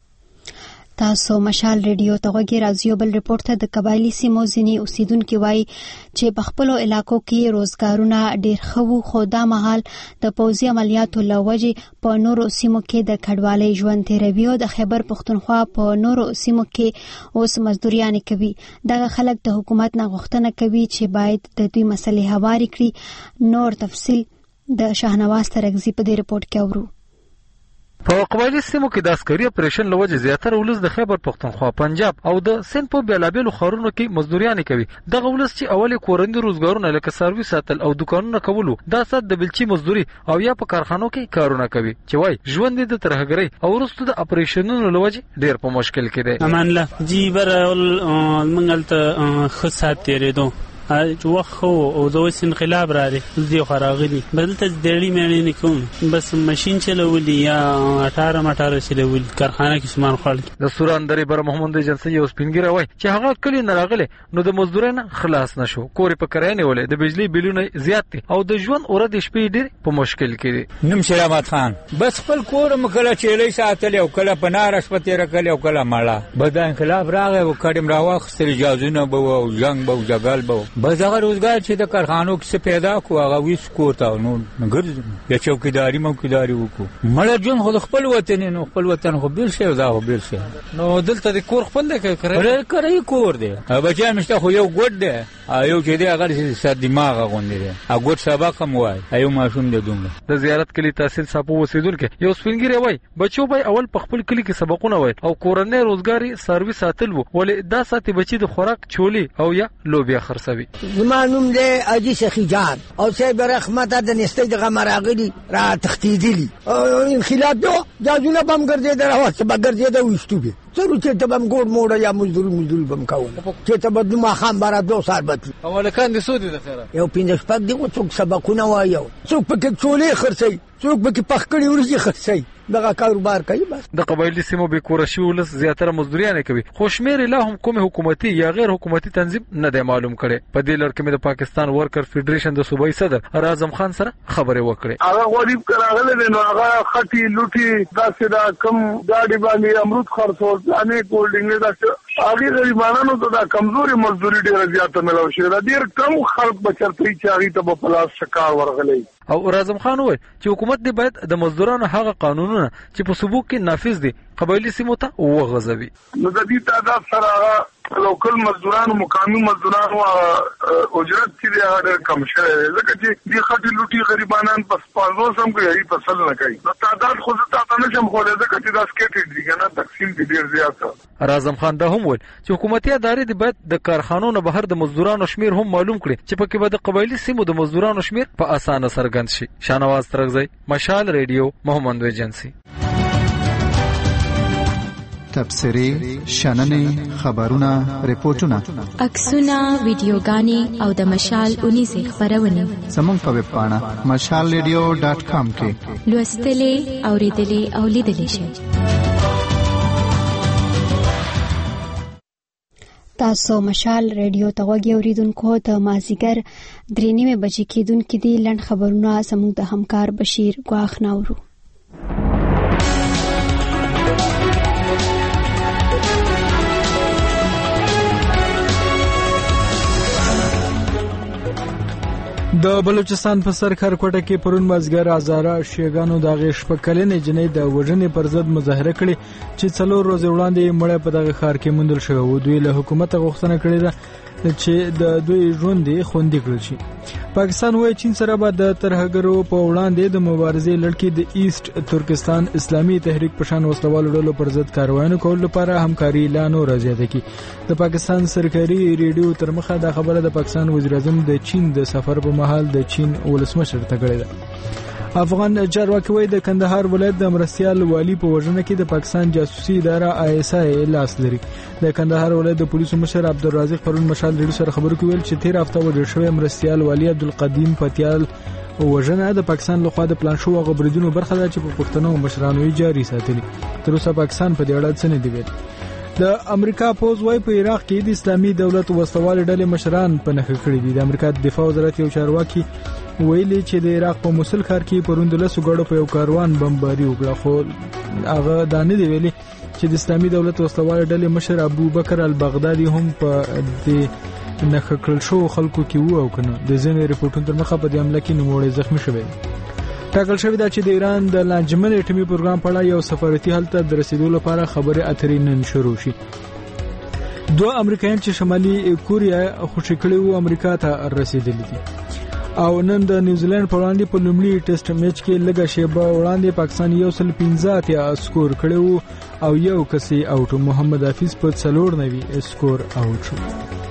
Speaker 1: تاسو مشال ریډیو ته غوږی راځي. بل ریپورت ته د قبایلی سیمو ځینې اوسیدونکو وایي چې په خپل علاقو کې روزګارونه ډېر خو خو دا مهال د پوځي عملیاتو لوجې په نورو سیمو کې د کډوالۍ ژوند تیروي او د خیبر پښتونخوا په نورو سیمو کې اوس مزدوریان کوي. دغه خلک د حکومت نه غوښتنه کوي چې باید د دوی مسلې هواري کړي. نور تفصیل د شاهنواز ترغزي په دې ریپورت کې اورو.
Speaker 2: په قبایلی سیمو کې د عسکري اپریشن لوجه زیاتره ولس د خیبر پښتونخوا، پنجاب او د سند په بیلابیلو ښارونو کې مزدوریان کوي. دغه ولس چې اول کورنۍ روزګارونه لکه سروي ساتل او دکانونه کولو، دا سات د بلچي مزدوري او یا په کارخانو کې کارونه کوي چې وای ژوند د ترهګرۍ او وروسته د اپریشنونو لوجه ډیر په مشکل کې دی.
Speaker 20: امان الله جی بر منګلته خصات تیرېدو وخت خو او د اوس انقلاب راغی زی خراغلی بدلته دړی مې نه کوم بس ماشين چلولي یا اټاره مټاره چلولي کارخانه کې سامان خړل.
Speaker 2: د سوران درې بر محمد جنسي یو سپینګره وای چې هغه کلی نه راغله نو د مزدورانو خلاص نشو، کور په کرانه ولې د بجلی بلونه زیات دي او د ژوند اور د شپې ډیر په مشکل کې دي.
Speaker 5: نوم شرامت خان بس خپل کور مکله چېلې ساتل او کله پنار شپته رکل او کله ماړه بد انقلاب راغی او کډم راوخستل اجازه به او جنگ به جګل به بس هغه روزګار چې د کارخانو کې پیدا کو هغه ویس کوتا نو ګرځي یا چوکیداری وکړو مړ جون خو خپل وطن نو خپل وطن خو بیل شي دا خو بیل شي نو دلته د کور خپل د کوي کور دی بچا مشته خو یو ګډ دی ایو چې دی هغه سید دماغ غونډي دی هغه سبق هم وای ایو ماشوم دی دومره.
Speaker 2: د زیارت کلی تحصیل صاحب وسیدونکو یو سپینګری وای بچو به اول په خپل کلی کې سبقونه وای او کورنۍ روزګاری سرویس ساتل وو ولې دا ساتي بچي د خوراک چولی او یا لوبیا خرڅوي.
Speaker 21: زمانوم دې اجي شخي جان او سید رحمت د نستې دغه مراغلي را تختیدلی انقلاب دو جازونه بم ګرځي درو څه بګرځي دا وشتوبه ضرور چې ته بم ګور موړ یا مزدور بم کاو چې ته بد ما خام بارا 2 سال بت
Speaker 2: اول کان دي سودی د خیره
Speaker 21: یو پینځ پک دی څوک سبقونه وایو څوک پکې چولې خرڅي څوک پکې پخکړی ورځي خرڅي دغه کاروبار کوي. بس
Speaker 2: د قبایلی سیمو به کورشي ولس زیاتره مزدوریان کوي خو شمیر له هم کوم حکومتي یا غیر حکومتي تنظیم نه دی معلوم کړي. په دې لړ کې د پاکستان ورکر فدریشن د صوبایي صدر اعظم خان سره خبرې وکړې.
Speaker 4: هغه غریب کراغله نو هغه خټي لوټي داسې دا کم گاډي باندې امرود خرڅول ځانې کولډینګ دا هغه غریبانو ته دا کمزوري مزدوري ډیره زیاته ملو شي دا ډیر کم خلک بچرتي چاري ته په پلاس شکار ورغلي.
Speaker 2: او اعظم خان وایي چې حکومت دې باید د مزدورانو هغه قانونونه چې په صوبو کې نافذ دي قبایلی سیمو ته وغځوي.
Speaker 4: نو د دې تعداد سره لوکل مزدورانو مقامی مزدورانو اجرت چې ډېر کم شوی دی ځکه چې دې خټي لوټي غریبانان په 500 هم کوي فصل نه کوي. نو تعداد خو ته نه شم خولې ځکه چې دا سکیټ دي کنه تقسیم دي ډېر زیات.
Speaker 2: اعظم خان دا هم ویل چې حکومتي ادارې د باید د کارخانو نه بهر د مزدورانو شمیر هم معلوم کړي چې پکې به د قبایلی سیمو د مزدورانو شمیر په اسانه سرګند شي. شاهنواز ترغزی، مشال ریډیو، محمد ایجنسی.
Speaker 14: تبصرې شننې خبرونه ریپورتونه
Speaker 11: عکسونه ویډیوګانې او د مشال 19 خبرونه
Speaker 14: زموږ په ویب پاڼه mashalradio.com کې
Speaker 11: لوستلې اوریدلې او لیدلې شئ.
Speaker 1: تاسو مشال ریډیو ته غوږی اوریدونکو ته مازیګر 3:30 بجې کېدونکې دي. لنډ خبرونه زموږ د همکار بشیر ګواخ ناورو.
Speaker 2: د بلوچستان په سرکار کوټه کې پرون مازیګر هزاره شیګانو د غیش په کلنې جنې د وژنې پر ضد مظاهره کړې چې 4 ورځې وړاندې مړه په دغه ښار کې موندل شوی و. دوی له حکومت غوښتنه کړې ده چې د دوی ژوند خوندي کړل شي. پاکستان وايي چین سره به د ترهګرو په وړاندې د مبارزې لړۍ د ایست ترکستان اسلامي تحریک په شان وسلوالو ډلو پر ضد کاروایانو کول لپاره همکاري لا نور زیاته کړي. د پاکستان سرکاري ریډیو تر مخه دا خبره د پاکستان وزیر اعظم د چین د سفر په مهال د چین ولسمشر ته کړې ده. افغان چارواکي وايي د کندهار ولایت د مرستيال والی په وژنه کې د پاکستان جاسوسي اداره ISI لاس لري. د کندهار ولایت د پولیسو مشر عبدالرازق پرون مشال ریډیو سره خبرو کې ویل چې 13 هفته وړاندې شوی مرستيال والی عبدالقدیم پتیال وژنه د پاکستان لخوا د پلان شو غبرګونو برخه ده چې په پښتنو مشرانو یې جاري ساتلي. تر اوسه پاکستان په دې اړه څه نه دی ویلي. د امریکا پوز وايي په عراق کې د اسلامي دولت وسوال ډلې مشران په نخښه کړي دي. د امریکا دفاع وزارت یو چارواکي ویلي چې د عراق په موصل ښار کې پرون د 10 غړو په یو کاروان بمباري وکړه، خو هغه دا نه دی ویلي چې د اسلامي دولت وسوال ډلې مشر ابو بکر البغدادي هم په دې نخښه کړل شو خلکو کې وو او کنه. د ځینې ریپورتونو تر مخه په دې حمله کې نوموړی زخمی شوی. ټاکل شوی دا چې د ایران د لانجمن اټومي پروګرام په اړه یو سفارتي حل ته د رسیدو لپاره خبرې اترې نن شروع شي. 2 امریکایان چې شمالي کوریا خوشی کړي وو امریکا ته رسیدلي دي. او نن د نیوزیلند په وړاندې په لومړي ټیسټ میچ کې لږه شیبه وړاندې پاکستان 115 سکور کړی وو او یو کسي اوټ محمد حفیظ په 94 سکور اوټ شو.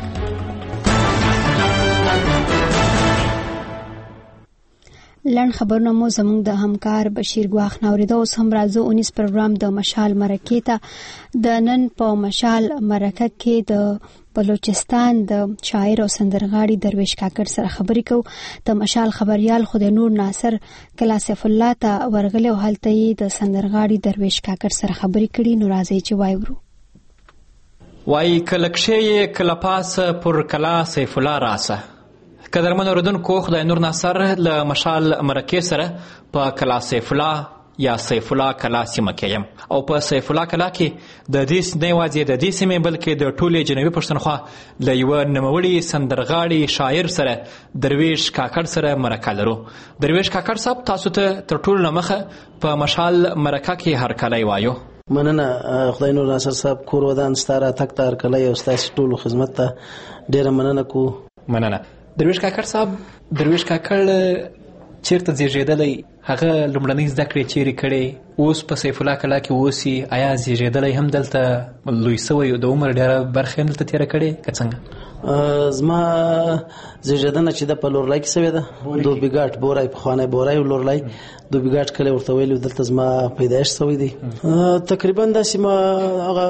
Speaker 1: لن خبرونه مو زموږ د همکار بشیر ګواخ ناوریده. اوس هم راځو 19 پروګرام د مشال مرکې ته. د نن په مشال مرکه کې د بلوچستان د شاعر او سندرغاړي درویش کاکړ سره خبرې کوو. د مشال خبريال خدای نور ناصر کلاسف الله ته ورغله او هلته یې د سندرغاړي درویش کاکړ سره خبرې کړي. نو راځي چې وایو
Speaker 3: وای کلکشه کله پاس پر کلا سیف الله راسه. قدرمن اوردونکو خدای نور ناصر له مشال مرکې سره په کلا سیف الله یا سیف الله کلا سیمه کې یم او په سیف الله کلا کې د دې نه واځي د دې سیمه بلکې د ټولې جنوبي پښتونخوا له یو نوموړي سندرغاړي شاعر سره درویش کاکړ سره مرکه لرو. درویش کاکړ صاحب تاسو ته تر ټولو مخه په مشال مرکه کې هر کله وایو.
Speaker 6: مننه خدای نور ناصر صاحب کور ودان ستاره تک تار کله یو ستاسو ټولو خدمت ته ډیره مننه کو.
Speaker 3: مننه درویش کاکړ صاحب. درویش کاکړ چیرته زیږیدلی؟ هغه لومړنۍ زده کړې چیرې کړې؟ اوس په سیف الله کلا کې اوسي؟ آیا زیږیدلی هم دلته لوی سوی د عمر ډیره برخه دلته تیره کړې که څنګه؟
Speaker 6: زما زیږیدنه چې د په لورلای کې سوې ده دوبیګاټ بورای پخوانی بورای لورلای دوبیګاټ کلی ورته ویلو دلته زما پیدایښت سوی دی. تقریبا داسې ما هغه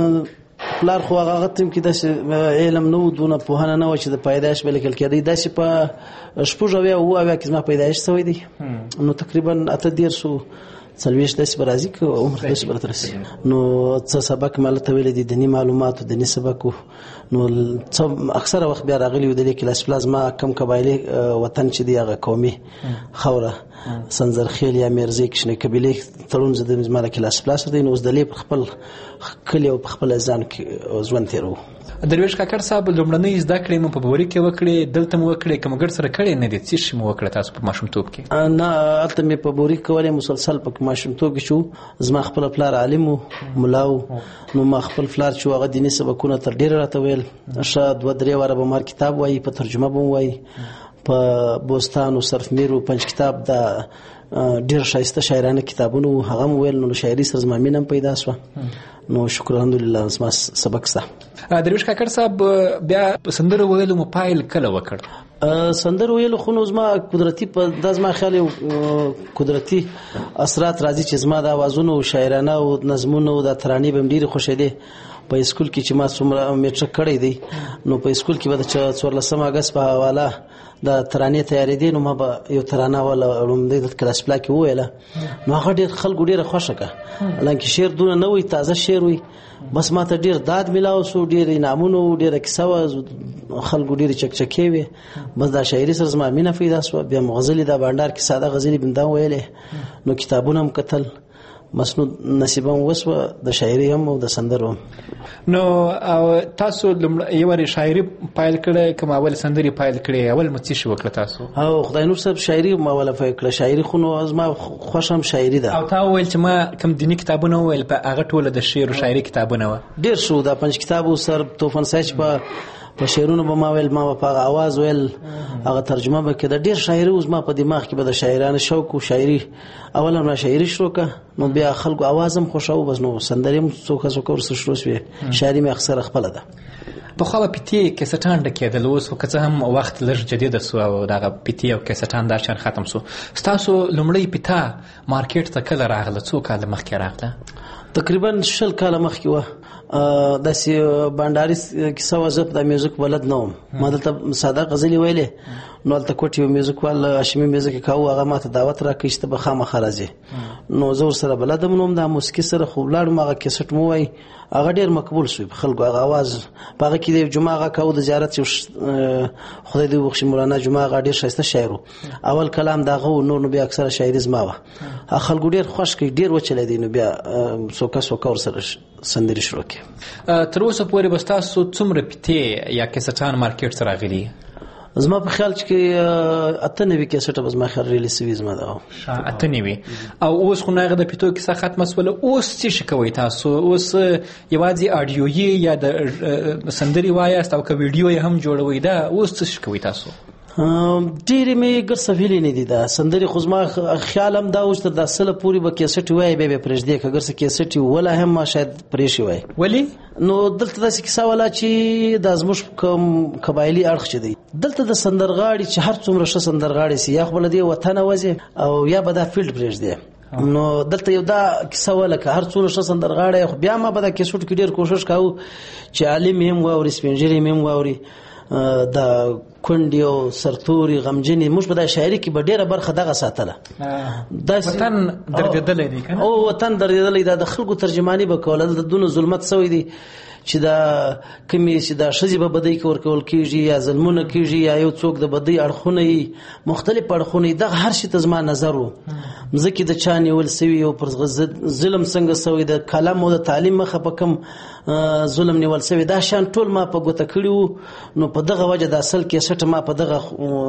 Speaker 6: پلار خو هغه تیم کې د علم نو دونه پوهانه نه و چې د پیدایش بل کل کېدی داسې په شپږوي او اوه کې ما پیدایش شوی دی. نو تقریبا اته ډیر سو څلويش داسې برازي کې عمر داسې برترسي. نو څه سبق مالته ویل دي دني معلومات او دني سبق نو اکثره وخت بیا راغلی و د کلاس پلازما کم قبایلی وطن چې دی هغه قومي خوره سنځرخیل یا مرزي کښنه قبيله ترون زده زماره کلاس پلاس دی. نو د لې خپل کلی او خپل ځان کې ژوند تیرو.
Speaker 3: درویش کاکړ صاحب لومړنۍ زده کړې مو په بوري کې وکړې دلته مو وکړې کومګر سره کړې نه دي څه شي مو وکړه تاسو په ماشومتوب کې؟
Speaker 6: نه البته مې په بوري کولې مسلسل په ماشومتوب کې شو. زما خپل پلار عالم ملاو نو ما خپل پلار چې هغه دیني سبقونه تر ډیره راته ویل. شاید 2-3 واره به مار کتاب وایي په ترجمه به وایي په بوستان او صرف میر او پنځ کتاب د ډیر شایسته شاعرانه کتابونو هغه ویل. نو شاعري سره زما مینه پیدا شو. نو شکر الحمدلله زما سبق ستا.
Speaker 3: درویش کاکړ صاحب بیا سندره ویلو مو پایل کله وکړ؟
Speaker 6: سندر ویلو خو نو زما قدرتي په داسما خیال قدرتي اثرات راځي چې زما د اوازونو او شاعرانه او نظمونو د ترانې بم ډیره خوښې دي په اسکول کې چې ما څومره میټرک کړی دی نو په اسکول کې به د 14 اگست په حواله د ترانې تیاری دي نو ما به یو ترانه ولا لومړی د کلاس پلا کې ویله نو هغه ډیر خلکو ډیره خوښه کړه لکه شعر دونه نه وي تازه شعر وي بس ما ته ډیر داد ملاو سو ډیر انعامونو ډیر کیسه خلکو ډیر چکچکې وي بس دا شاعري سره زما مینه پیدا سو بیا غزلې دا بانډار کې ساده غزلې بندا ویلې نو کتابونه هم کتل مسنود نصیبم وسو د شاعري هم او د سندرو
Speaker 3: نو تاسو یو شاعري پایل کړه کوم اول سندري پایل کړه اول مڅ شو وکړه تاسو
Speaker 6: او خدای نور صاحب شاعري ما ولا پایل کړه شاعري خو نو از ما خوشم شاعري ده
Speaker 3: او تا ویل چې ما کوم دینی کتابونه ویل په هغه ټوله د شعر او شاعري کتابونه و
Speaker 6: ډیر شو دا 5 کتابو سر توفن سچ په شعرونو به ما ویل ما په आवाज ویل هغه ترجمه به کړه ډیر شاعري اوس ما په دماغ کې به د شاعرانه شوق او شاعري اوله ما شاعري شروع کړه نو بیا خلکو आवाज هم خوشاو بس نو سندریم څوک ورسره شروع شوه شاعري مې اکثر خپل ده
Speaker 3: په خو په پټي کې سټان ډکېدل اوس که څه هم وخت لږ جديد سو او دا پټي او کې سټان دا شان ختم سو تاسو لومړی پټا مارکیټ ته کله راغله څو کال مخکې راغله
Speaker 6: تقریبا 10 کال مخکې و د سی بانډاري کیسه وځپ د میوزیک بلد نوم ما دلته ساده غزلې ویلې نو الته کوټي میوزیک ول هاشمي میوزیک کاو هغه ماته دعوت راکړي چې به خامخ راځي نو زور سره بلدم نوم د موسیقي سره خو لاړم هغه کیسټ مو وای هغه ډیر مقبول شو خلکو هغه आवाज هغه کې د جمعه هغه کاو د زیارت خدای دې وبخښي مولانا جمعه هغه ډیر شایسته شاعر اول کلام دغه نور نو بیا اکثر شاعري زما و خلکو ډیر خوش کی ډیر وچل دي نو بیا سوکا ور سره سندري شروع کړ
Speaker 3: تر اوسه پورې بستاسو څومره پټي یا کیسټان مارکیټ سره غلي
Speaker 6: زما په خیال چې اتنوي کیسټه بس ما خیر ریلیز وی زما دا
Speaker 3: اتنوي او اوس خو نه د پټو کیسه ختمه سول اوس څه کوي تاسو اوس یوازې اډیو یا د سندري وایاست او که ویډیو هم جوړوي دا اوس څه کوي تاسو
Speaker 6: ډېرې مې ګرځولې نه دي دا سندري خو زما خیال هم دا اوس تر د اصله پوری به کیسټ وای به پرېږدي که ګرځ کیسټ ولا هم ما شاید پرېشي وای
Speaker 3: ولی
Speaker 6: نو دلته د کیسه ولا چې د ازمش کوم قبایلی اړخ چي دي دلته د سندرغاړي چې هر څومره ش سندرغاړي سي یا خپل دی وطن وځي او یا به د فیلډ پرېږدي نو دلته یو دا کیسه ولا که هر څومره ش سندرغاړي خو بیا ما به د کیسټ کې ډېر کوشش کاوه چې عالم هم واوري سپینجری هم واوري د کونډیو سرتوري غمجنې موږ په د شاعري کې به ډېره برخه دغه ساتله
Speaker 3: وطن دردېدلی دی که
Speaker 6: او وطن دردېدلی دا د خلکو ترجماني به کوله دلته دونه ظلمت سوی دی چې دا کمی چې دا ښځې به بدۍ کې ورکول کېږي یا ظلمونه کېږي یا یو څوک د بدۍ اړخونه یي مختلف اړخونه یي دغه هر شي ته زما نظر و مځکې د چا نیول سوي او پر ظلم څنګه سوی د کلم او د تعلیم مخه په کوم ظلم نیول سوی دا شان ټول ما په ګوته کړي وو نو په دغه وجه د اصل کیسټ ما په دغه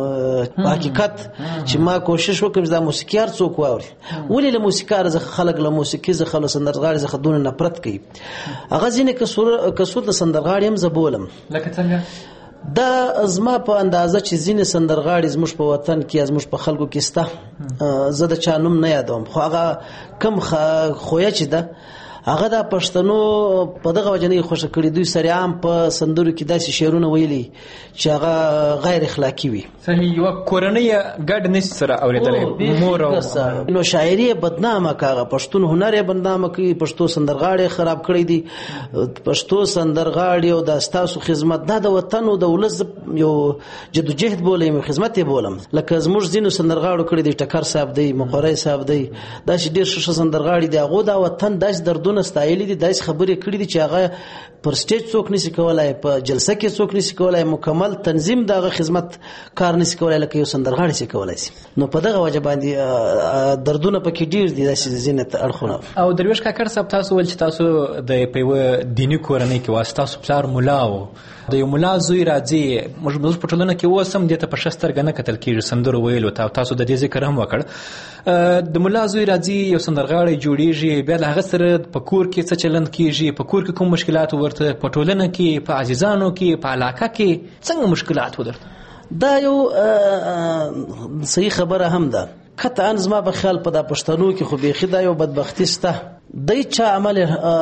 Speaker 6: حقیقت چې ما کوشش وکړم چې دا موسیقي هر څوک واوري ولې له موسیقار څخه خلک له موسیقي څخه له سندرغاړي څخه دونه نفرت کوي هغه ځینې کسور د سندرغاړي هم زبولم
Speaker 3: لکه څنګه
Speaker 6: دا زما په اندازه چې ځینې سندرغاړي زموږ په وطن کې زموږ په خلکو کې سته زه د چا نوم نه یادوم خو هغه کم خویه چې ده هغه د پښتنو په دغه وجه نه خوښه کړي دوی سره عام په سندرو کې داسې شعرونه ویلي چې هغه غیر اخلاقی وي
Speaker 3: صحیح یو کورنۍ ګډ نشي سره اورېدلې مور او
Speaker 6: نو شاعري بدنامه کاغه پښتون هنر یې بدنامه کوي پښتو سندرغاړي خراب کړی دي پښتو سندرغاړي او د استاسو خدمت د وطن او د ولز یو جدوجہد بولم خدمت یې بولم لکه زموږ زینو سندرغاړو کړی دي ټکر صاحب دی مقری صاحب دی دا چې ډیر ښه سندرغاړي دي هغه د وطن داس دردونه ستایلی دي داس خبرې کړې دي چې هغه پر سټیج څوک نشي کولای په جلسه کې څوک نشي کولای مکمل تنظیم دغه خدمت کار نشي کولای لکه یو سندرغاړي شي کولای شي نو په دغه وجه باندې دردونه پکې ډیر دي د زینت اړخونه
Speaker 3: او درویش کاکر صاحب تاسو ول چې تاسو د پیو دینی کورنۍ کې واسطه تاسو پلار مولا و د یو مولا زوی راځي موږ په ټولنه کې وسم د ته په شستر غنه کتل کېږي سندرو ویلو تاسو د دې ذکر هم وکړ د مولا زوی راځي یو سندرغاړي جوړیږي بیا هغه سره په کور کې څه چلند کیږي په کور کې کوم مشکلات ورته په ټولنه کې په عزیزانو کې په علاقه کې څنګه مشکلات ورته
Speaker 6: دا یو صحیح خبره هم ده قطعا زما په خیال په دا پښتنو کې خو بیخي دا یو بدبختی سته دای چا عمل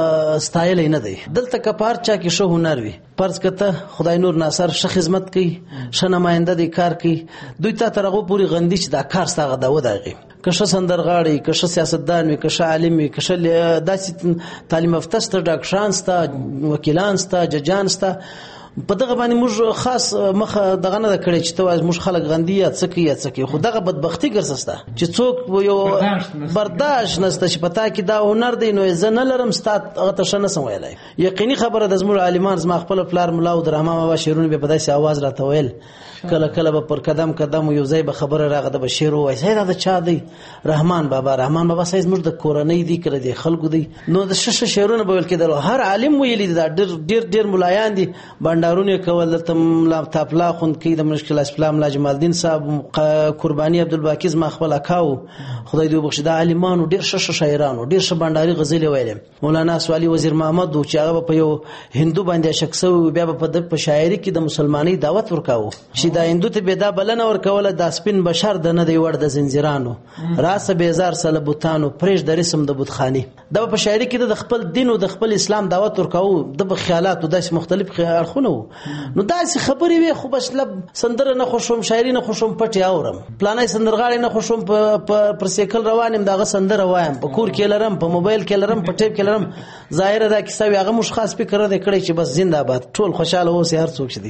Speaker 6: ستایل نه دی دلته کپار چا کې شو هنر وي فرض کته خدای نور ناصر ش خدمت کوي ش نماینده دی کار کوي دوی ته ترغه پوری غندي چې دا کار ستغه دا وداغي کښه سندرغاړي کښه سیاستدان وي کښه عالم وي کښه داسې تعلیم یافته ست ډاکټران ست وکیلان ست ججان ست په دغه باندې موږ خاص مخ دغه نه کړی چې ته موږ خلک غندي یا څکی خو دغه بدبختی ګرځسته چې څوک یو برداشت نسته چې پتا کې دا هنر دی نو زه نه لرم ستات هغه ته شنه سم ویلای یقیني خبره د زموږ عالمان زما خپل پلار مولا او درحمه بابا شیرونه به په داسې आवाज راته ویل کله کله به پر قدم یو ځای به خبره راغله د بشیر وای سید دا چا دی رحمان بابا سید موږ د کورنۍ دی کړه دی خلکو دی نو د شش شیرونه به ویل کېدل هر عالم ویلی دا ډیر ملایان دي بندارونه کول تم تاپلا خوند کې د مشکل اسلام لا جمال الدین صاحب قربانی عبدالباقی ما خپل اکاو خدای دې وبخښي د عالمانو ډیر شش شاعرانو ډیر ش بنداري غزل ویل مولانا سوالی وزیر محمد چې هغه په یو هندو باندې شخصو بیا په شاعري کې د مسلمانۍ دعوت ورکاو دا هندو ته بيدا بلنه ورکوله د سپین بشر د نه دی ور د زنجیرانو راس بیزار سره بوتانو پرېش د رسم د بوتخانی د په شاعري کې د خپل دین او د خپل اسلام دعوت ورکاو د خیالات او د مختلف اړخونه نو داسې خبرې وي خو بس لب سندره نه خوشم شاعري نه خوشم پټي اورم پلانای سندرغاړي نه خوشم پر سیکل روانم دغه سندره وایم په کور کې لرم په موبایل کې لرم په ټیپ کې لرم ظاهر دا کیسه هغه مش خاص فکر نه کړی چې بس زنده باد ټول خوشاله اوسې هر څوک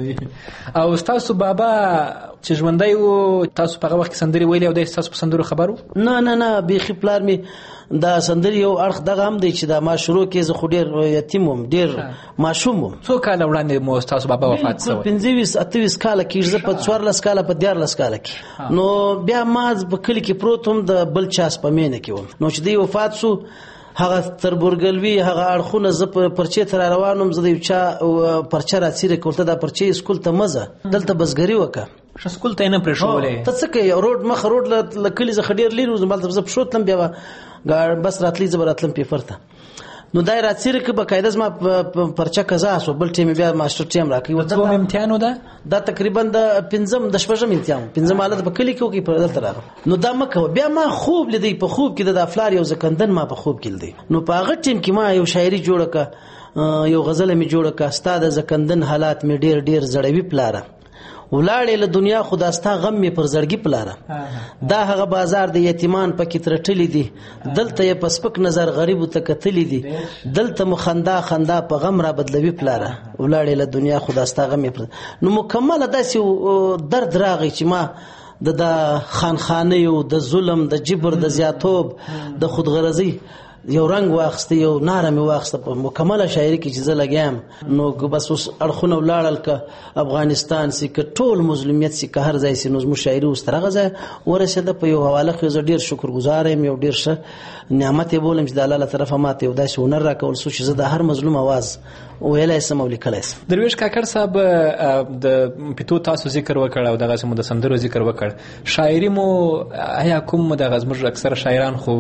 Speaker 6: شدي
Speaker 3: او تاسو بابا چې ژوندۍ وو تاسو په هغه وخت کې سندري ویلې او د تاسو په سندرو خبرو
Speaker 6: نه بیخي پلار می دا سندري یو اړخ دغه هم دی چې دا ما شروع کې زه خو ډیر یتیم وم ډیر ماشوم وم
Speaker 3: څو کال وړاندې مو تاسو بابا وفات شو
Speaker 6: 25 کال کې زه په 14 کال په 14 کال کې نو بیا ما په کلی کې پروت هم د بل چاس په مینه کې وم نو چې دی وفات شو هغه تربورګلوي هغه اړخونه ز په پرچې تر روانم زه یو چا پرچې راڅیره کوته دا پرچې سکول ته مزه دلته بسګری وکړه
Speaker 3: سکول ته نه پرېښولې
Speaker 6: ته څه کوي روډ مخ روډ لکلی ز خډیر لري زما زه پښوتلم بیا ګار بس راتلی زبراتلم پیفرته نو دای راڅیره کې بقاعده زما پرچا قزا سو بل ټیم بیا ماستر ټیم راکې
Speaker 3: وته امتحانو دا
Speaker 6: تقریبا د 5 د شپږم امتحان 5 حالت په کلی کې په دلته راغله نو دا مکه بیا ما خوب لیدي په خوب کې د افلار یو زکندن ما په خوب کې لیدي نو په هغه ټیم کې ما یو شاعري جوړه کا یو غزل می جوړه کا استاد زکندن حالات می ډیر زړوي پلاره ولاړې له دنیا خداستا غم می پر زړګي پلاره دا هغه بازار د یتیمان پکې ترټلې دي دلته یې پسپک نظر غریب ته کتلې دي دلته مخندا خندا په غم را بدلوي پلاره ولاړې له دنیا خداستا غم می پر نو مکمل داسې درد راغی چې ما د خانخانه یو د ظلم د جبر د زیاتوب د خودغرضی یو رنگ واخسته یو نارمي واخسته په مکمله شاعري کې چې زه لګیام نو بس اوس اړخونه ولاړل ک افغانستان سي ک ټول مظلومیت سي ک هر ځای سي نو مشاعري اوس ترغه ځای ورسېده په یو حواله خو زه ډیر شکرګزار یم یو ډیر ښه نعمت بولم چې د الله تعالی طرفه ماته یو داسې هنر راکول سو چې زه د هر مظلوم आवाज ویلای سم او لیکلای سم
Speaker 3: درویش کاکړ صاحب د پتو تاسو ذکر وکړ او دغه سم د سندرو ذکر وکړ شاعري مو آیا کوم د غزمر اکثر شاعران خو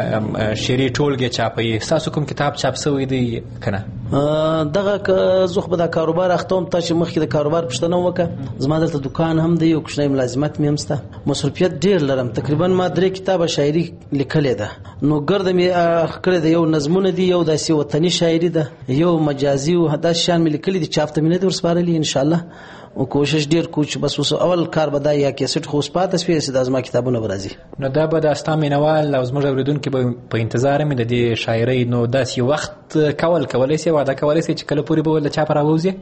Speaker 3: شعري ټولګه چاپي تاسو کوم کتاب چاپ شوی دی کنه
Speaker 6: دغه زوخ به د کاروبار اختوم ته چې مخکې د کاروبار پښتنه وکړه زما دلته دکان هم دی یو کوچنی ملازمت مې همسته مصروفیت ډیر لرم تقریبا ما 3 کتابه شاعري لیکلې ده نو ګرد مې کړې ده یو نظمونه دي یو داسې وطني شاعري ده یو مجازي او هدا شان ملي کلی دي چاپته مینه دي ورسپارلي ان شاء الله او کوشش ډیر کوچ بس اوس اول کار بدای یا کیسټ خو سپاته سپیس د ازما کتابونه برازي
Speaker 3: نو دا به د استا مینوال او زموږ اوریدونکو په انتظار مې د دې شاعري نو داسې وخت کولای سي واده کولای سي چې کله پوری به ول چا پر راوځي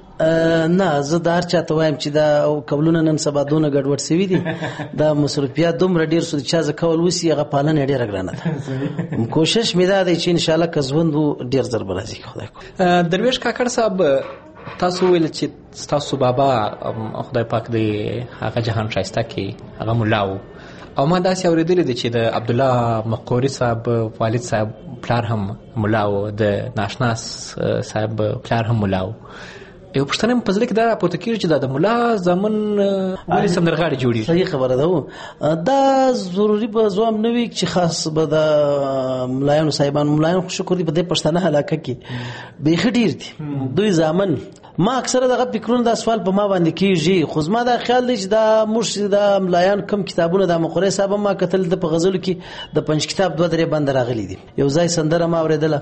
Speaker 6: نه زه د هر چاته وایم چې دا قبلونه نن سبا دونه ګډوډ سوي دي دا مصروفیات دومره ډیر سود چې ځکه کول وسی هغه پالنه ډیره ګرانه ده کوشش مې دا دی چې ان شاء الله کزوند ډیر زر برازي خدای
Speaker 3: کو درویش کاکړ صاحب تاسو ویل چې تاسو بابا خدای پاک دې هغه جهان شایسته کې هغه ملاو او ما داسې اوریدلې دي چې د عبد الله مقوري صاحب والد صاحب پلار هم ملاو د ناشناس صاحب پلار هم ملاو یو پښتنه په ځل کې دا راپورته کیږي چې د ملا زمون ولې سندرغاړي جوړي.
Speaker 6: صحیح خبره ده. دا ضروري به ځواب نه وي چې خاص به د ملایانو صاحبانو ملایانو شکر دي په دې پښتنه علاقه کې بیخي ډیر دي دوی ځامن. ما اکثره دغه فکرونه دا سوال په ما باندې کیږي خو زما دا خیال دی چې دا مرشد د ملایان کم کتابونه د مقری صاحب ما کتل د په غزلو کې د 5 کتاب 2-3 بند راغلي دي. یو ځای سندره ما اوریدله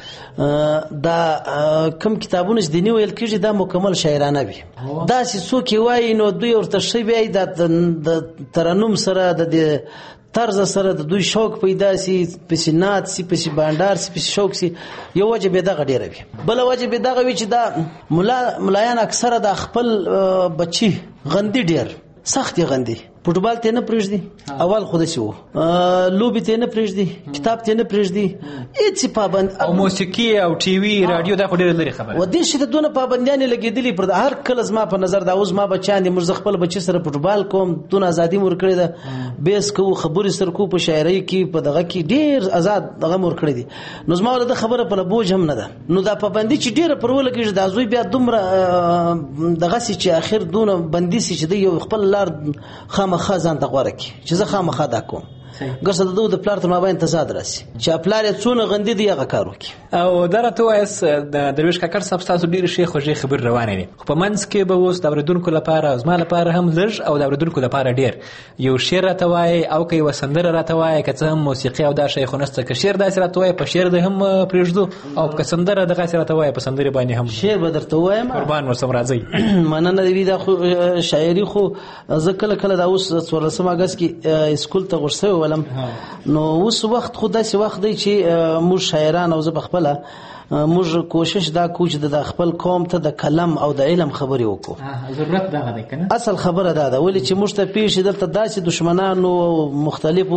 Speaker 6: دا کم کتابونه چې دیني ویل کېږي دا مکمل شاعرانه وي. دا چې څوک وایي نو دوی ورته شی بیا د ترنم سره د طرز سره د دوی شوق پیدا سي پسې نات سي پسې بانډار سي پسې شوق سي. یو وجه به دغه ډیره وي. بل وجه به دغه وي چې دا ملایان اکثره د خپل بچي غندي ډیر سخت غندي. فوټبال ته نه پرېږدي اول خود شي وو لوبي ته نه پرېږدي کتاب ته نه پرېږدي هیڅ پابند
Speaker 3: او موسیقي او ټي وي رادیو دا خو ډېر لري خبره
Speaker 6: و دې شي د دونه پابندیان لګېدلې پر هر کله زما په نظر دا اوس ما بچان دي مرزه خپل بچي سره فوټبال کوم دونه ازادي مور کړی ده بیس کو خبري سر کو په شاعرۍ کې په دغه کې ډېر آزاد دغه مور کړی دي. نو زما ولله خبره په بوج هم نه ده. نو دا پابندي چې ډېر پر ولګي دا زوی بیا دومره دغه سي چې اخر دونه بندي سي چې یو خپل لار خامخا ځان ته غوړه چې زه خامخا دا کوم ګرځه د پلار تر ما باندې تضاد راسي چې پلار یې څونه غندې دی هغه کار وکړي.
Speaker 3: او دا راته وایس د درویش کاکړ صاحب تاسو ډیر شیخ خوږی خبر روانې دي خو په منځ کې به اوس د اوریدونکو لپاره زما لپاره هم لږ او د اوریدونکو لپاره ډیر یو شعر راته وایي او که یو سندره راته وایي که څه هم موسیقي او دا شیخونه ست که شعر داسې راته وایي په شعر د هم پرېږدو او که سندره دغه راته وایي په سندره باندې هم
Speaker 6: شعر به درته وایم
Speaker 3: قربان ورسم راځي.
Speaker 6: مننه دی دا خو شاعري خو زه کله کله دا اوس 14 اگست کې اسکول ته ورسې ولم نو اوس وخت خو داسې وخت دی چې موږ شاعران او زه بخپله موږ کوشش دا کوو چې د خپل قوم ته د کلم او د علم خبرې وکړو.
Speaker 3: ضرورت دغه دی که نه
Speaker 6: اصل خبره دا ده ولې چې موږ ته پیښې دلته داسې دشمنانو مختلفو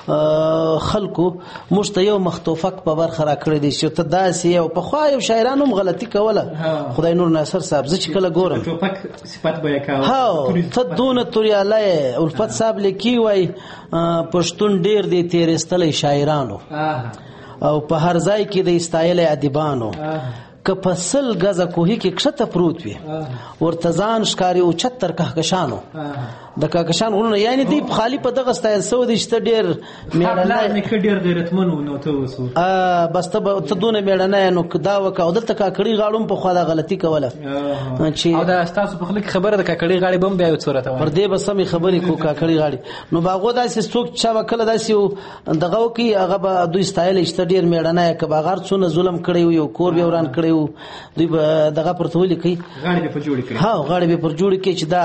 Speaker 6: خلکو موږ ته یو مختوفک په برخه راکړی دی چې ته داسې او پخوا یو شاعرانو هم غلطي کوله خدای نور ناصر صاحب زه چې کله ګورم
Speaker 3: ټوپک صفت به یې کاوه
Speaker 6: ته دونه توریالی الفت صاحب لیکي وایي پښتون ډېر دی تېرېستلی شاعرانو او په هر ځای کې د استایلې ادیبانو که په 100 غزه کوهي کې کښته پروت وي ورته ځان ښکاري او 76 کهکشانو د کهکشان غرونه یعنی دی خالی په دغه ستایل سو دي چې ډېر
Speaker 3: میړنی نه ډېر غیرتمن نو ته وسو
Speaker 6: بس ته دونه میړنی نو دا وکاو دلته کاکړي غاړم په خوا د غلطي کوله
Speaker 3: چې او دا تاسو په خلک خبره د کاکړي غاړي بم بیا وڅورته
Speaker 6: پر دې بس سمې خبرې کو کاکړي غاړي نو باغو داسې څوک چا وکړه داسې دغه وکي هغه به دوی ستایل چې ډېر میړنی کباغار څونه ظلم کړی یو کور به وران کړی دوی دغه پرتولي کوي
Speaker 3: غاړي به پر جوړ کړي
Speaker 6: غاړي به پر جوړ کړي چې دا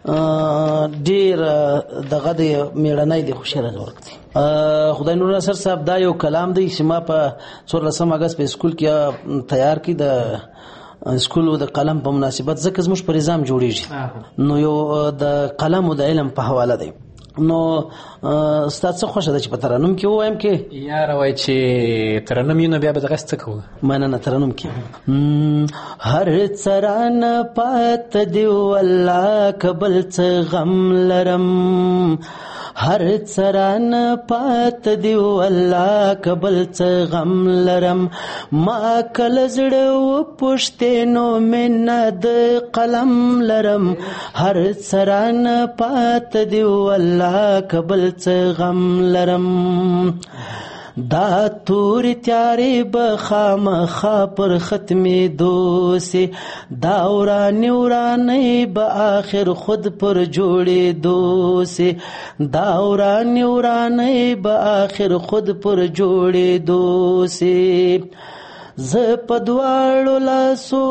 Speaker 6: ډیر دغه د میړنۍ د خوشاله ورکتي. خدای نور ناصر صاحب دا یو کلام دی چې ما په 14 اگست په اسکول کې تیار کړ د اسکول د قلم په مناسبت ځکه زموږ پر نظام جوړیږي نو یو د قلم او د علم په حواله دی. نو ستاسو څه خوښه ده چې په ترنم کې وایم کې
Speaker 3: یار وای چې ترنم یې نو بیا به دغه څه کوو
Speaker 6: مننه ترنم کې هر څران پات دی والله کبل څه غم لرم هر څران پات دی والله کبل څه غم لرم ما کله زړه و پښتنو مینه د قلم لرم هر څران پات دی والله کبل څه غم لرم دا تور تیارې به خامخا پر ختمې دوسي دا ورانې ورانې به آخر خود پر جوړې دوسي دا ورانې ورانې به آخر خود پر جوړې دوسي زه په دواړو لاسو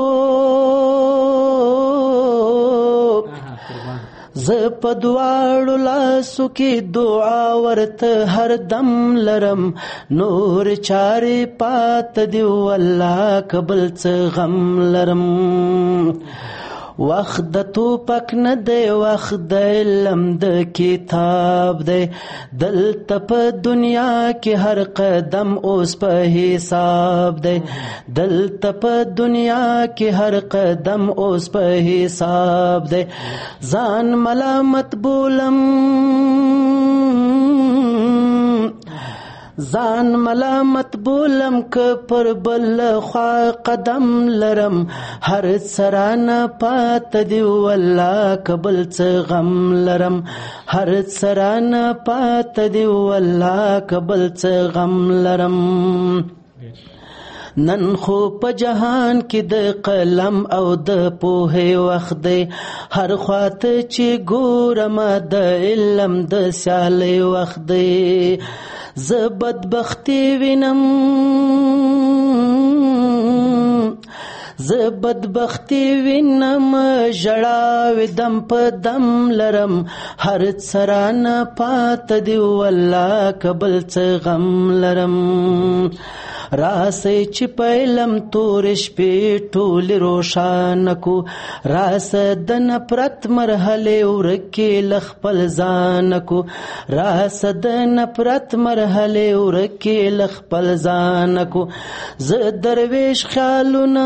Speaker 6: زه په دواړو لاسو کې دعا ورته هر دم لرم نور چارې پات دی والله کبل څه غم لرم وخت د توپک نه دی وخت د علم د کتاب دی دلته په دنیا کې هر قدم اوس په حساب دی دلته په دنیا کې هر قدم اوس په حساب دی ځان ملامت بولم
Speaker 8: ځان ملامت بولم که پر بل خوا قدم لرم هر سرانه پات دی والله کبل څه غم لرم هر سرانه پات دی والله کبل څه غم لرم نن خو په جهان کې د قلم او د پوهې وخت دی هر خواته چې ګورم د علم د سیالۍ وخت دی زه بدبختي وینم زه بدبختی وینم ژړاوې دم په دم لرم هر سرانه پات دی والله کبل څه غم لرم راسه چې پهلم تور شپې ټولې روښانه کو راسه د نفرت مرحلې ورکې له خپل ځانه کو راسه د نفرت مرحلې ورکې له خپل ځانه کو زه درویش خیالونه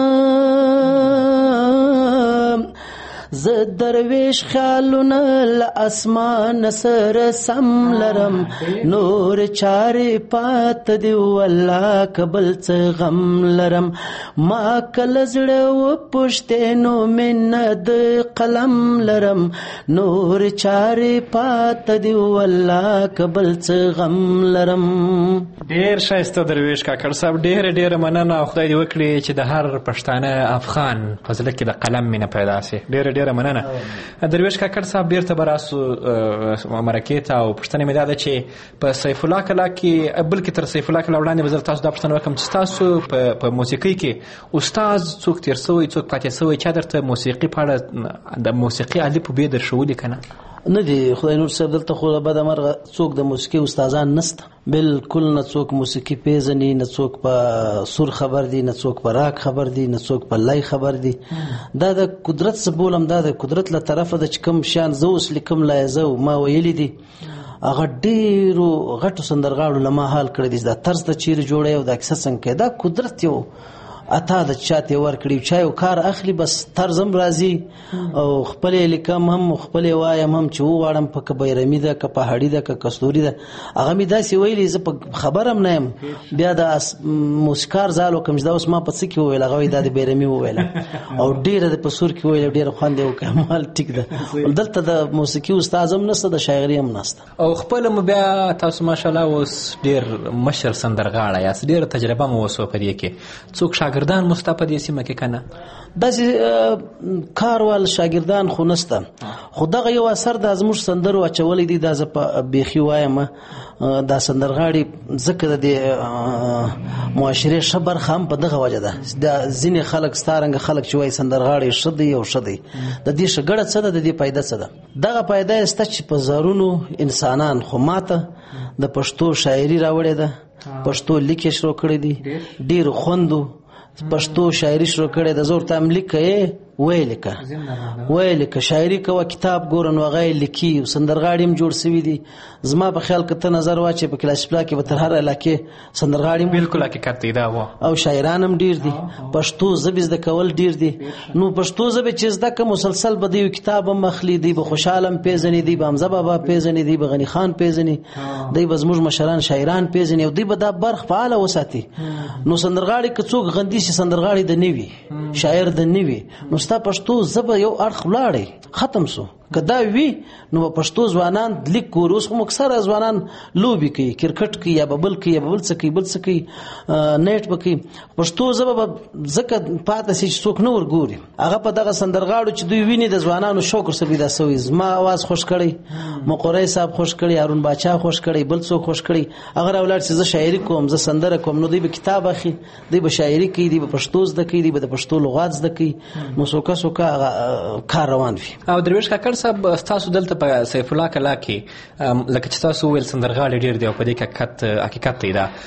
Speaker 8: زه درویش خیالونه له اسمان سره سم لرم نور چارې پات دی والله کبل څه غم لرم ما کله زړه وپوښتې نو مینه د قلم لرم نور چارې پات دی والله کبل څه غم لرم.
Speaker 3: ډېر ښایسته درویش کاکړ صاحب، ډېره مننه او خدای دې وکړي چې د هر پښتانه افغان په زړه کې د قلم مینه پیدا شي. ډېره مننه. درویش کاکړ صاحب بیرته به راسو مرکې ته او پوښتنه مې دا ده چې په سیف الله کلا کې بلکې تر سیف الله کلا وړاندې به زه تاسو دا پوښتنه وکړم چې تاسو په موسیقۍ کې استاد څوک تېر سوی څوک پاتې سوی چا درته موسیقي په اړه د موسیقي الف ب درښولي که نه؟
Speaker 6: نه دی خدای نور صاحب، دلته خو بده مرغه څوک د موسیقي استادان نسته، بالکل نه څوک موسیقي پیژني، نه څوک په سور خبر دی، نه څوک په راګ خبر دی، نه څوک په لای خبر دی. دا د قدرت څه بولم، دا د قدرت له طرفه ده چې کوم شیان زه اوس لیکم لایزه ما ویلي دي هغه ډېرو غټو سندرغاړو له ما حال کړی دي. دا طرز ته چیرې جوړی او دا کیسه څنګه کوي، دا قدرت یو اتا د چاته ورکړي چا یو کار اخلي بس طرزم راځي او خپل لیکم هم خپل وایم هم چې وغواړم په کبیرمی ده که پهاړی ده که کستوري ده هغه می داسې ویلي زه په خبرم نه یم. بیا د موسیقار زالو کوم دا اوس ما په څه کې وویل هغه د بیرمی وویل او ډیره د پسور کې ویل ډیره خوند یو کمال ټیک ده. دلته د موسیقي استاد هم نشته، د شاعري هم نشته
Speaker 3: او خپل بیا تاسو ماشاءالله اوس ډیر مشر سندرغاړی یاست، ډیره تجربه مو وسو په دې کې. څوک شاګردان مستفاد یې سیمه کې کنه
Speaker 6: داسې کاروال شاګردان خو نسته، خو دغه یو اثر د زموږ سندرو اچولې دي دا زه په بیخي وایم دا سندرغاړي ځکه د معاشرې ښه برخه هم په دغه وجه ده. د ځینې خلک ستارنګه خلک چې وایي سندرغاړي ښه دی او ښه دی، د دې ښه ګړه څه ده، د دې فایده څه ده؟ دغه فایده یې شته چې په زرونو انسانان خو ماته د پښتو شاعري راوړې ده، پښتو لیکې شروع کړې دي، ډېرو خوندو پښتو شاعري شروع کړې ده. زه ورته هم لیکه ویلکه شاعري کوه کتاب ګوره نو هغه یې لیکي. سندرغاړي هم جوړ سوي دي. زما په خیال که ته نظر واچې په کلاس پلا کې به تر هر علاقې سندرغاړي
Speaker 3: بالکل حقیقت دی دا و
Speaker 6: او شاعران هم ډیر دي. پښتو ژبې زده کول ډیر دي، نو پښتو ژبې چې زده که مسلسل به د یو کتاب هم اخلي، دی به خوشحال هم پیژني، دی به حمزه بابا پیژني، دی به غني خان پیژني، دی به زموږ مشران شاعران پیژني او دی به دا برخ فعاله وساتي. نو سندرغاړي که څوک غندي چې سندرغاړي د نوي شاعر د نوي نو ستا پښتو ژبه یو اړخ ولاړی ختم سو. که دا وی نو پښتو ځوانان لیک ګوري. اوس خو مکسره ځوانان لوبي کوي، کرکټ کوي یا بل کوي یا بل څه کوي نیټ به کوي. پښتو ژبه به ځکه پاتې شي چې څوک نه ورګوري. هغه په دغه سندرغاړو چې دوی ویني د ځوانانو شوق ورسره پیدا سوی. زما आवाज خوش کړي، مقری صاحب خوش کړي، هارون باچا خوش کړي، بل څوک خوش کړي. هغه اولاد چې زه شاعري کوم، زه سندره کوم، نو دوی به کتاب اخلي، دوی به شاعري کوي، دوی به پښتو زده کوي، دوی به د پښتو لغات زده کوي. نو څوکه کار روان وي.
Speaker 3: او درویش کاکړ صاحب تاسو دلته په سیف الله کلا کې لکه چې تاسو ویل سندرغاړي ډیر دی او په دې حقیقت دی دا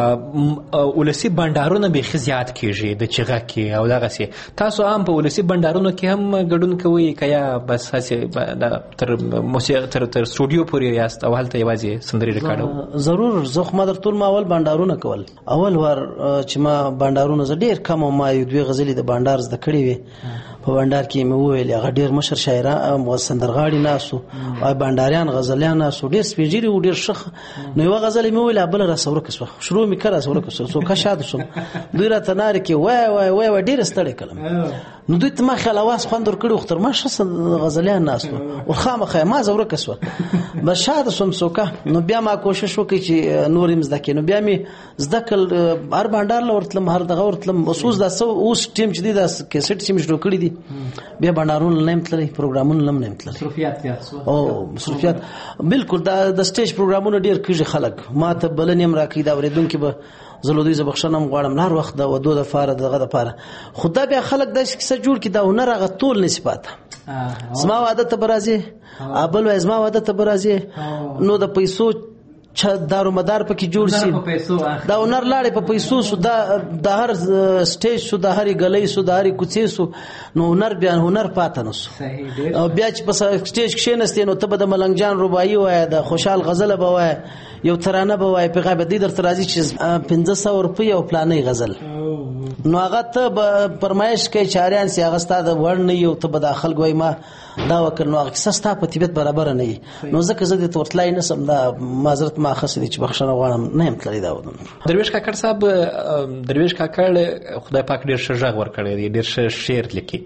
Speaker 3: ولسی بندارونه به زیات کیږي د چغه کې او دغه سي. تاسو هم په ولسی بندارونو کې هم ګډون کوي کیا بس هڅه تر موسیقي تر سټوډیو پورې یاست او هلته یوازې سندري ریکارډو؟
Speaker 6: ضرور. زه خو ما درته ما اول بندارونه کول، اول ور چې ما بندارونه زه ډیر کم ما یو دوه غزلې د بندار زده کړې وي په بندر کې مې وویل هغه ډیر مشر شاعران او سندرغاړي ناسو او بندریان غزلیان ناسو ډیر سپیجری او ډیر شخ نو یو غزل مې ویل بل را سوره کسو شروع مې کړه سوره کسو سو کا شاد شم دوی را تنار کې وای ډیر ستړي کلم نو دوی ته ما خیال اواز خوندور کړو خطر ما شس غزلیان ناسو او خامخه ما زوره کسو بس شاد شم سوکا نو بیا ما کوشش وکړ چې نورم زده نو بیا می زدکل هر بندر لورتلم هر دغه ورتلم اوس د اوس ټیم چې د کیسټ چې مشرو کړی دي بیا بندرون نیم تللی پروګرامونه نیم تللی
Speaker 15: صرفیات زیات سو
Speaker 6: او صرفیات بالکل د سټیج پروګرامونه ډیر کیږي خلک ما ته بلنیم راکې دا ورېدونکو به زلودي زبخشنم غواړم لار وخت د ودو د فار دغه د فار خدای بیا خلک د کیسه جوړ کی دا هنر هغه ټول نسبت زما واده ته برازي ابل و زما واده ته برازي نو د پیسو دارو مدار پکې جوړ شي دا هنر لاړې په پیسو سو د هر سټیج سو د هر غلې سو د هر کوڅې سو نو هنر بیا هنر پاتنه سو او بیا چې په سټیج کې نهسته نو ته به د ملنګ جان رباعي وای د خوشحال غزل به وای یو ترانه به وای په غیبه دي در ترازی چې 1500 روپۍ او پلانې غزل نو هغه ته پرمایش کوي چاریان سي هغه ستاد ور نه یو ته به داخل ګوي ما دا وکړ نو هغه سستا په طبيعت برابر نه نو ځکه زه د تورتلای نه سم دا معذرت ما خاصه چې بخښنه غواړم نه هم تللی دا ودون
Speaker 3: درویش کاکړ صاحب درویش کاکړ خدای پاک ډیر ښه ژغ ورکړی دی ډیر ښه شعر لیکي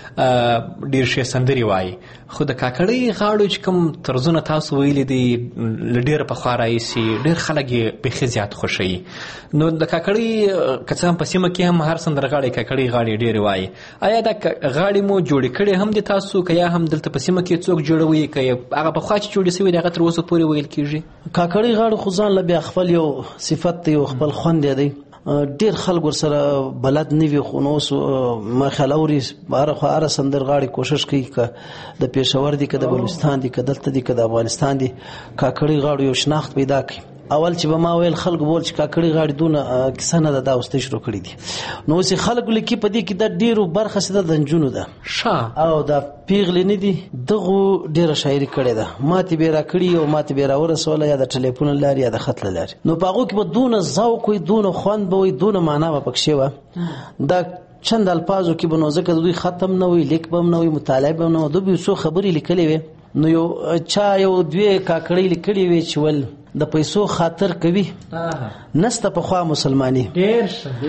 Speaker 3: ډیر ښه سندري وایي خو د کاکړۍ غاړو چې کوم طرزونه تاسو ویلي دي ډیر په خوا راایسي ډیر خلک یې بیخي زیات خوښوي نو د کاکړۍ که څه هم په سیمه کې هم هر سندرغاړی کاکړۍ غاړې ډېرې وایي آیا دا غاړې مو جوړې کړې هم دي تاسو که یا هم دلته په سیمه کې څوک جوړوي که هغه پخوا چې جوړې سوي دي هغه تر اوسه پورې ویل کېږي
Speaker 6: کاکړۍ غاړو خو ځان له بیا خپل یو صفت دی او خپل خوند دی ډیر خلک ورسره بلد نه وي خو نو ما خیال اوري هر سندرغاړي کوشش کوي ک د پېښور دي ک د بلوچستان دي ک دلته دي ک د افغانستان دي کاکړۍ غاړو یو شناخت پیدا کړي اول چې به ما ویل خلک بول چې کاکړۍ غاړي دونه کیسه نه دا اوسته شروع کړی دي نو چې خلک لیکي په دې کې د ډیرو برخه سره د نجونو ده او د پیغلې نه دي دغه ډیره شاعري کړې ده ماته به را کړی او ماته به را ورسوله یا د ټلیفون لاري یا د خط لاري نو پاغو کې به دونه ذوق وي دونه خوند به وي دونه معنا به پکښې و دا چند الفاظو کې بنو ځکه دوی ختم نه وي لیک بم نه وي مطالعه بم نه دوی به څو خبرې لیکلې وي نو یو چا یو دوی کاکړۍ لیکلې وي چې ول د پیسو خاطر کوي نسته په خوا مسلمانی
Speaker 15: ډیر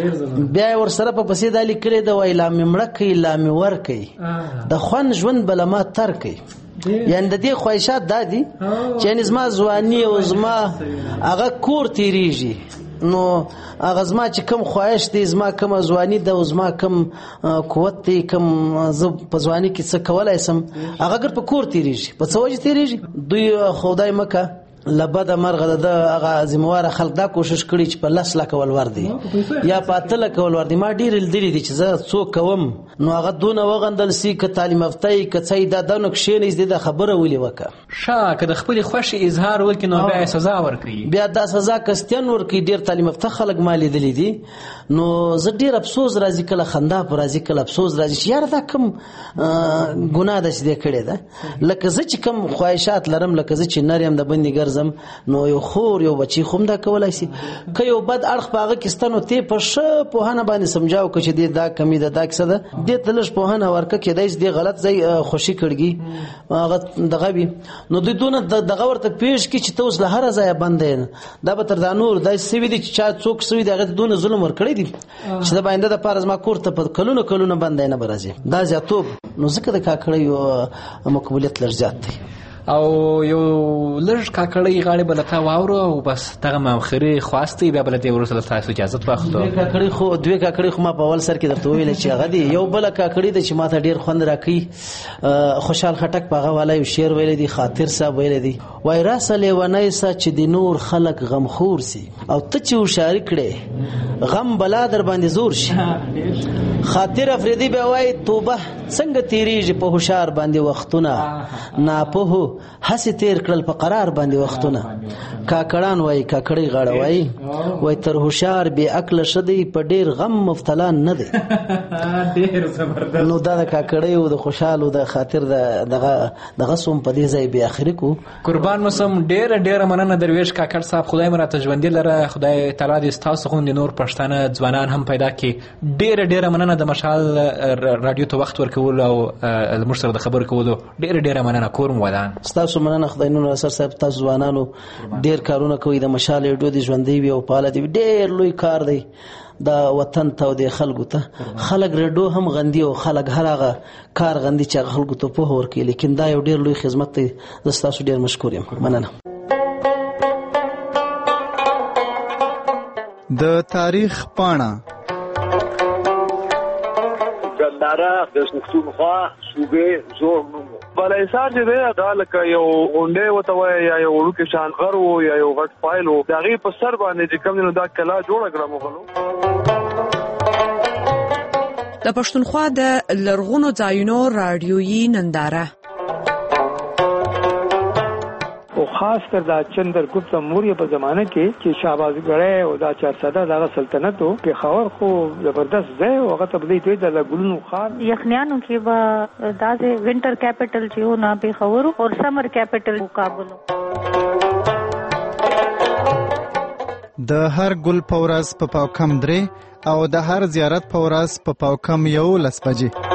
Speaker 6: بیا ور سره په پسې د لیکلې د ویلا ممړه کوي لا مور کوي د خوان ژوند بلما تر کوي یعنی د دې خواهشات دادي چې نظم ځواني او زما هغه کور تیریږي نو هغه زما چې کم خواهش دی زما کم ځواني د زما کم قوت دی کم ز په ځواني کې څه کولای سم هغه ګر په کور تیریږي په څه وجه تیریږي دوی خدای مکه لبد مرغه د هغه زمواره خلک دا کوشش کړي چې په لاس لا کول ور دي یا په تل کول ور دي ما ډیر لري دي چې زه څوک کوم نو هغه دونه وغندل سي ک تعلیم یافتای ک څه دا د نقشې نه د خبره ولي وکا
Speaker 3: شاکه د خپل خوشي اظهار ولکې نو بیا سزا ورکړي
Speaker 6: بیا دا سزا کستین ورکړي ډیر تعلیم یافته خلک مالي دي دي نو زه ډیر افسوس راځي کله خندا پر راځي کله افسوس راځي چې یار دا کم ګناه ده چې کړي ده لکه زه چې کم خواهشات لرم لکه زه چې نریم د بندي ګرځم نو یو خور یو بچی خوم دا کولای شي که یو بد اړخ پاغه کستانو ته په ش په هنه باندې سمجاو که چې دا کمی ده دا کیسه ده د تلش په هنه ورکه کې دایس دی غلط ځای خوشي کړګي هغه دغه بي نو د دونه دغه ورته پیش کی چې توس له هر ځای باندې دا به تر دا نور دای سوي دي چې چا څوک سوي دغه دونه ظلم ور کړی دي چې دا باندې د پارز ما کور ته په کلونو باندې نه برازي دا زیاتوب نو ځکه د کاکړې یو مقبولیت لږ زیات دی
Speaker 3: او یو لږ کاکړۍ غاړې بلته واورو او بس دغه ماخري خواسته بیا بلته ورسره تاسو اجازه واخلو
Speaker 6: دوی کاکړۍ خو ما په اول سر کې درته ویل چې هغه دی یو بل کاکړۍ د چې ماته ډیر خوند راکې خوشحال خټک پاغه والا یو شعر ویل دی خاطر صاحب ویل دی وای راسله ونای سا چې د نور خلق غمخور سي او ته چې وشاري کړي غم بلا در باندې زور شي خاطر افریدی به وای توبه څنګه تیریږي په هوشار باندې وختونه ناپوه هسې تیر کړل په قرار باندې وختونه کاکړان وای کاکړی غاړه وای تر هوښیار بې عقله ښه دی په ډېر غم مبتلا نه دی. نو دا د کاکړیو د خوشحالو د خاطر دغه سوم په دې ځای بې آخري کو.
Speaker 3: قربان موسم ډېره مننه درویش کاکړ صاحب، خدای مو راته ژوندي لره، خدای تعالی دې ستاسو غوندې نور پښتانه ځوانان هم پیدا کړي. ډېره مننه د مشال رادیو ته وخت ورکول او موږ سره د خبرو کولو. ډېره مننه. کور مو ودان.
Speaker 6: ستاسو مننه. خدای نور نصر صاحب تاسو ځوانانو ډېر کارونه کوي، د مشال رادیو دې ژوندي وي او فعاله دي. ډېر لوی کار دی دا وطن ته او د خلکو ته. خلک رډو هم غندي او خلک هر هغه کار غندي چې خلکو ته پوهه ورکوي، لیکن دا یو ډېر لوی خدمت دی. زه ستاسو ډېر مشکور یم. مننه.
Speaker 14: د تاریخ پاڼه
Speaker 10: ګنداره د پښتونخوا صوبې زوړ نوم بلایسار چې دی دا لکه یو غونډۍ ورته وایي یا یو وړوکی شان غر و یا یو غټ فایل و، د هغې په سر باندې چې کوم دی نو دا کلا جوړه کړه مغلو.
Speaker 22: د پښتونخوا د لرغونو ځایونو راډیویي ننداره
Speaker 23: او خاص کر دا چندرګپت موریه په زمانه کې چې شهبازګړی او دا 400 دغه سلطنت او پېښور خو زبردست ځای او هغه ته بدلی دوی د ګلونو خار
Speaker 24: یخنیانو کې به دا وینټر کیپټل چې و نه پېښور او سمر کیپټل کابل.
Speaker 14: د هر ګل په ورځ په پاوکم 3 او د هر زیارت په ورځ په پاوکم 11 بجې.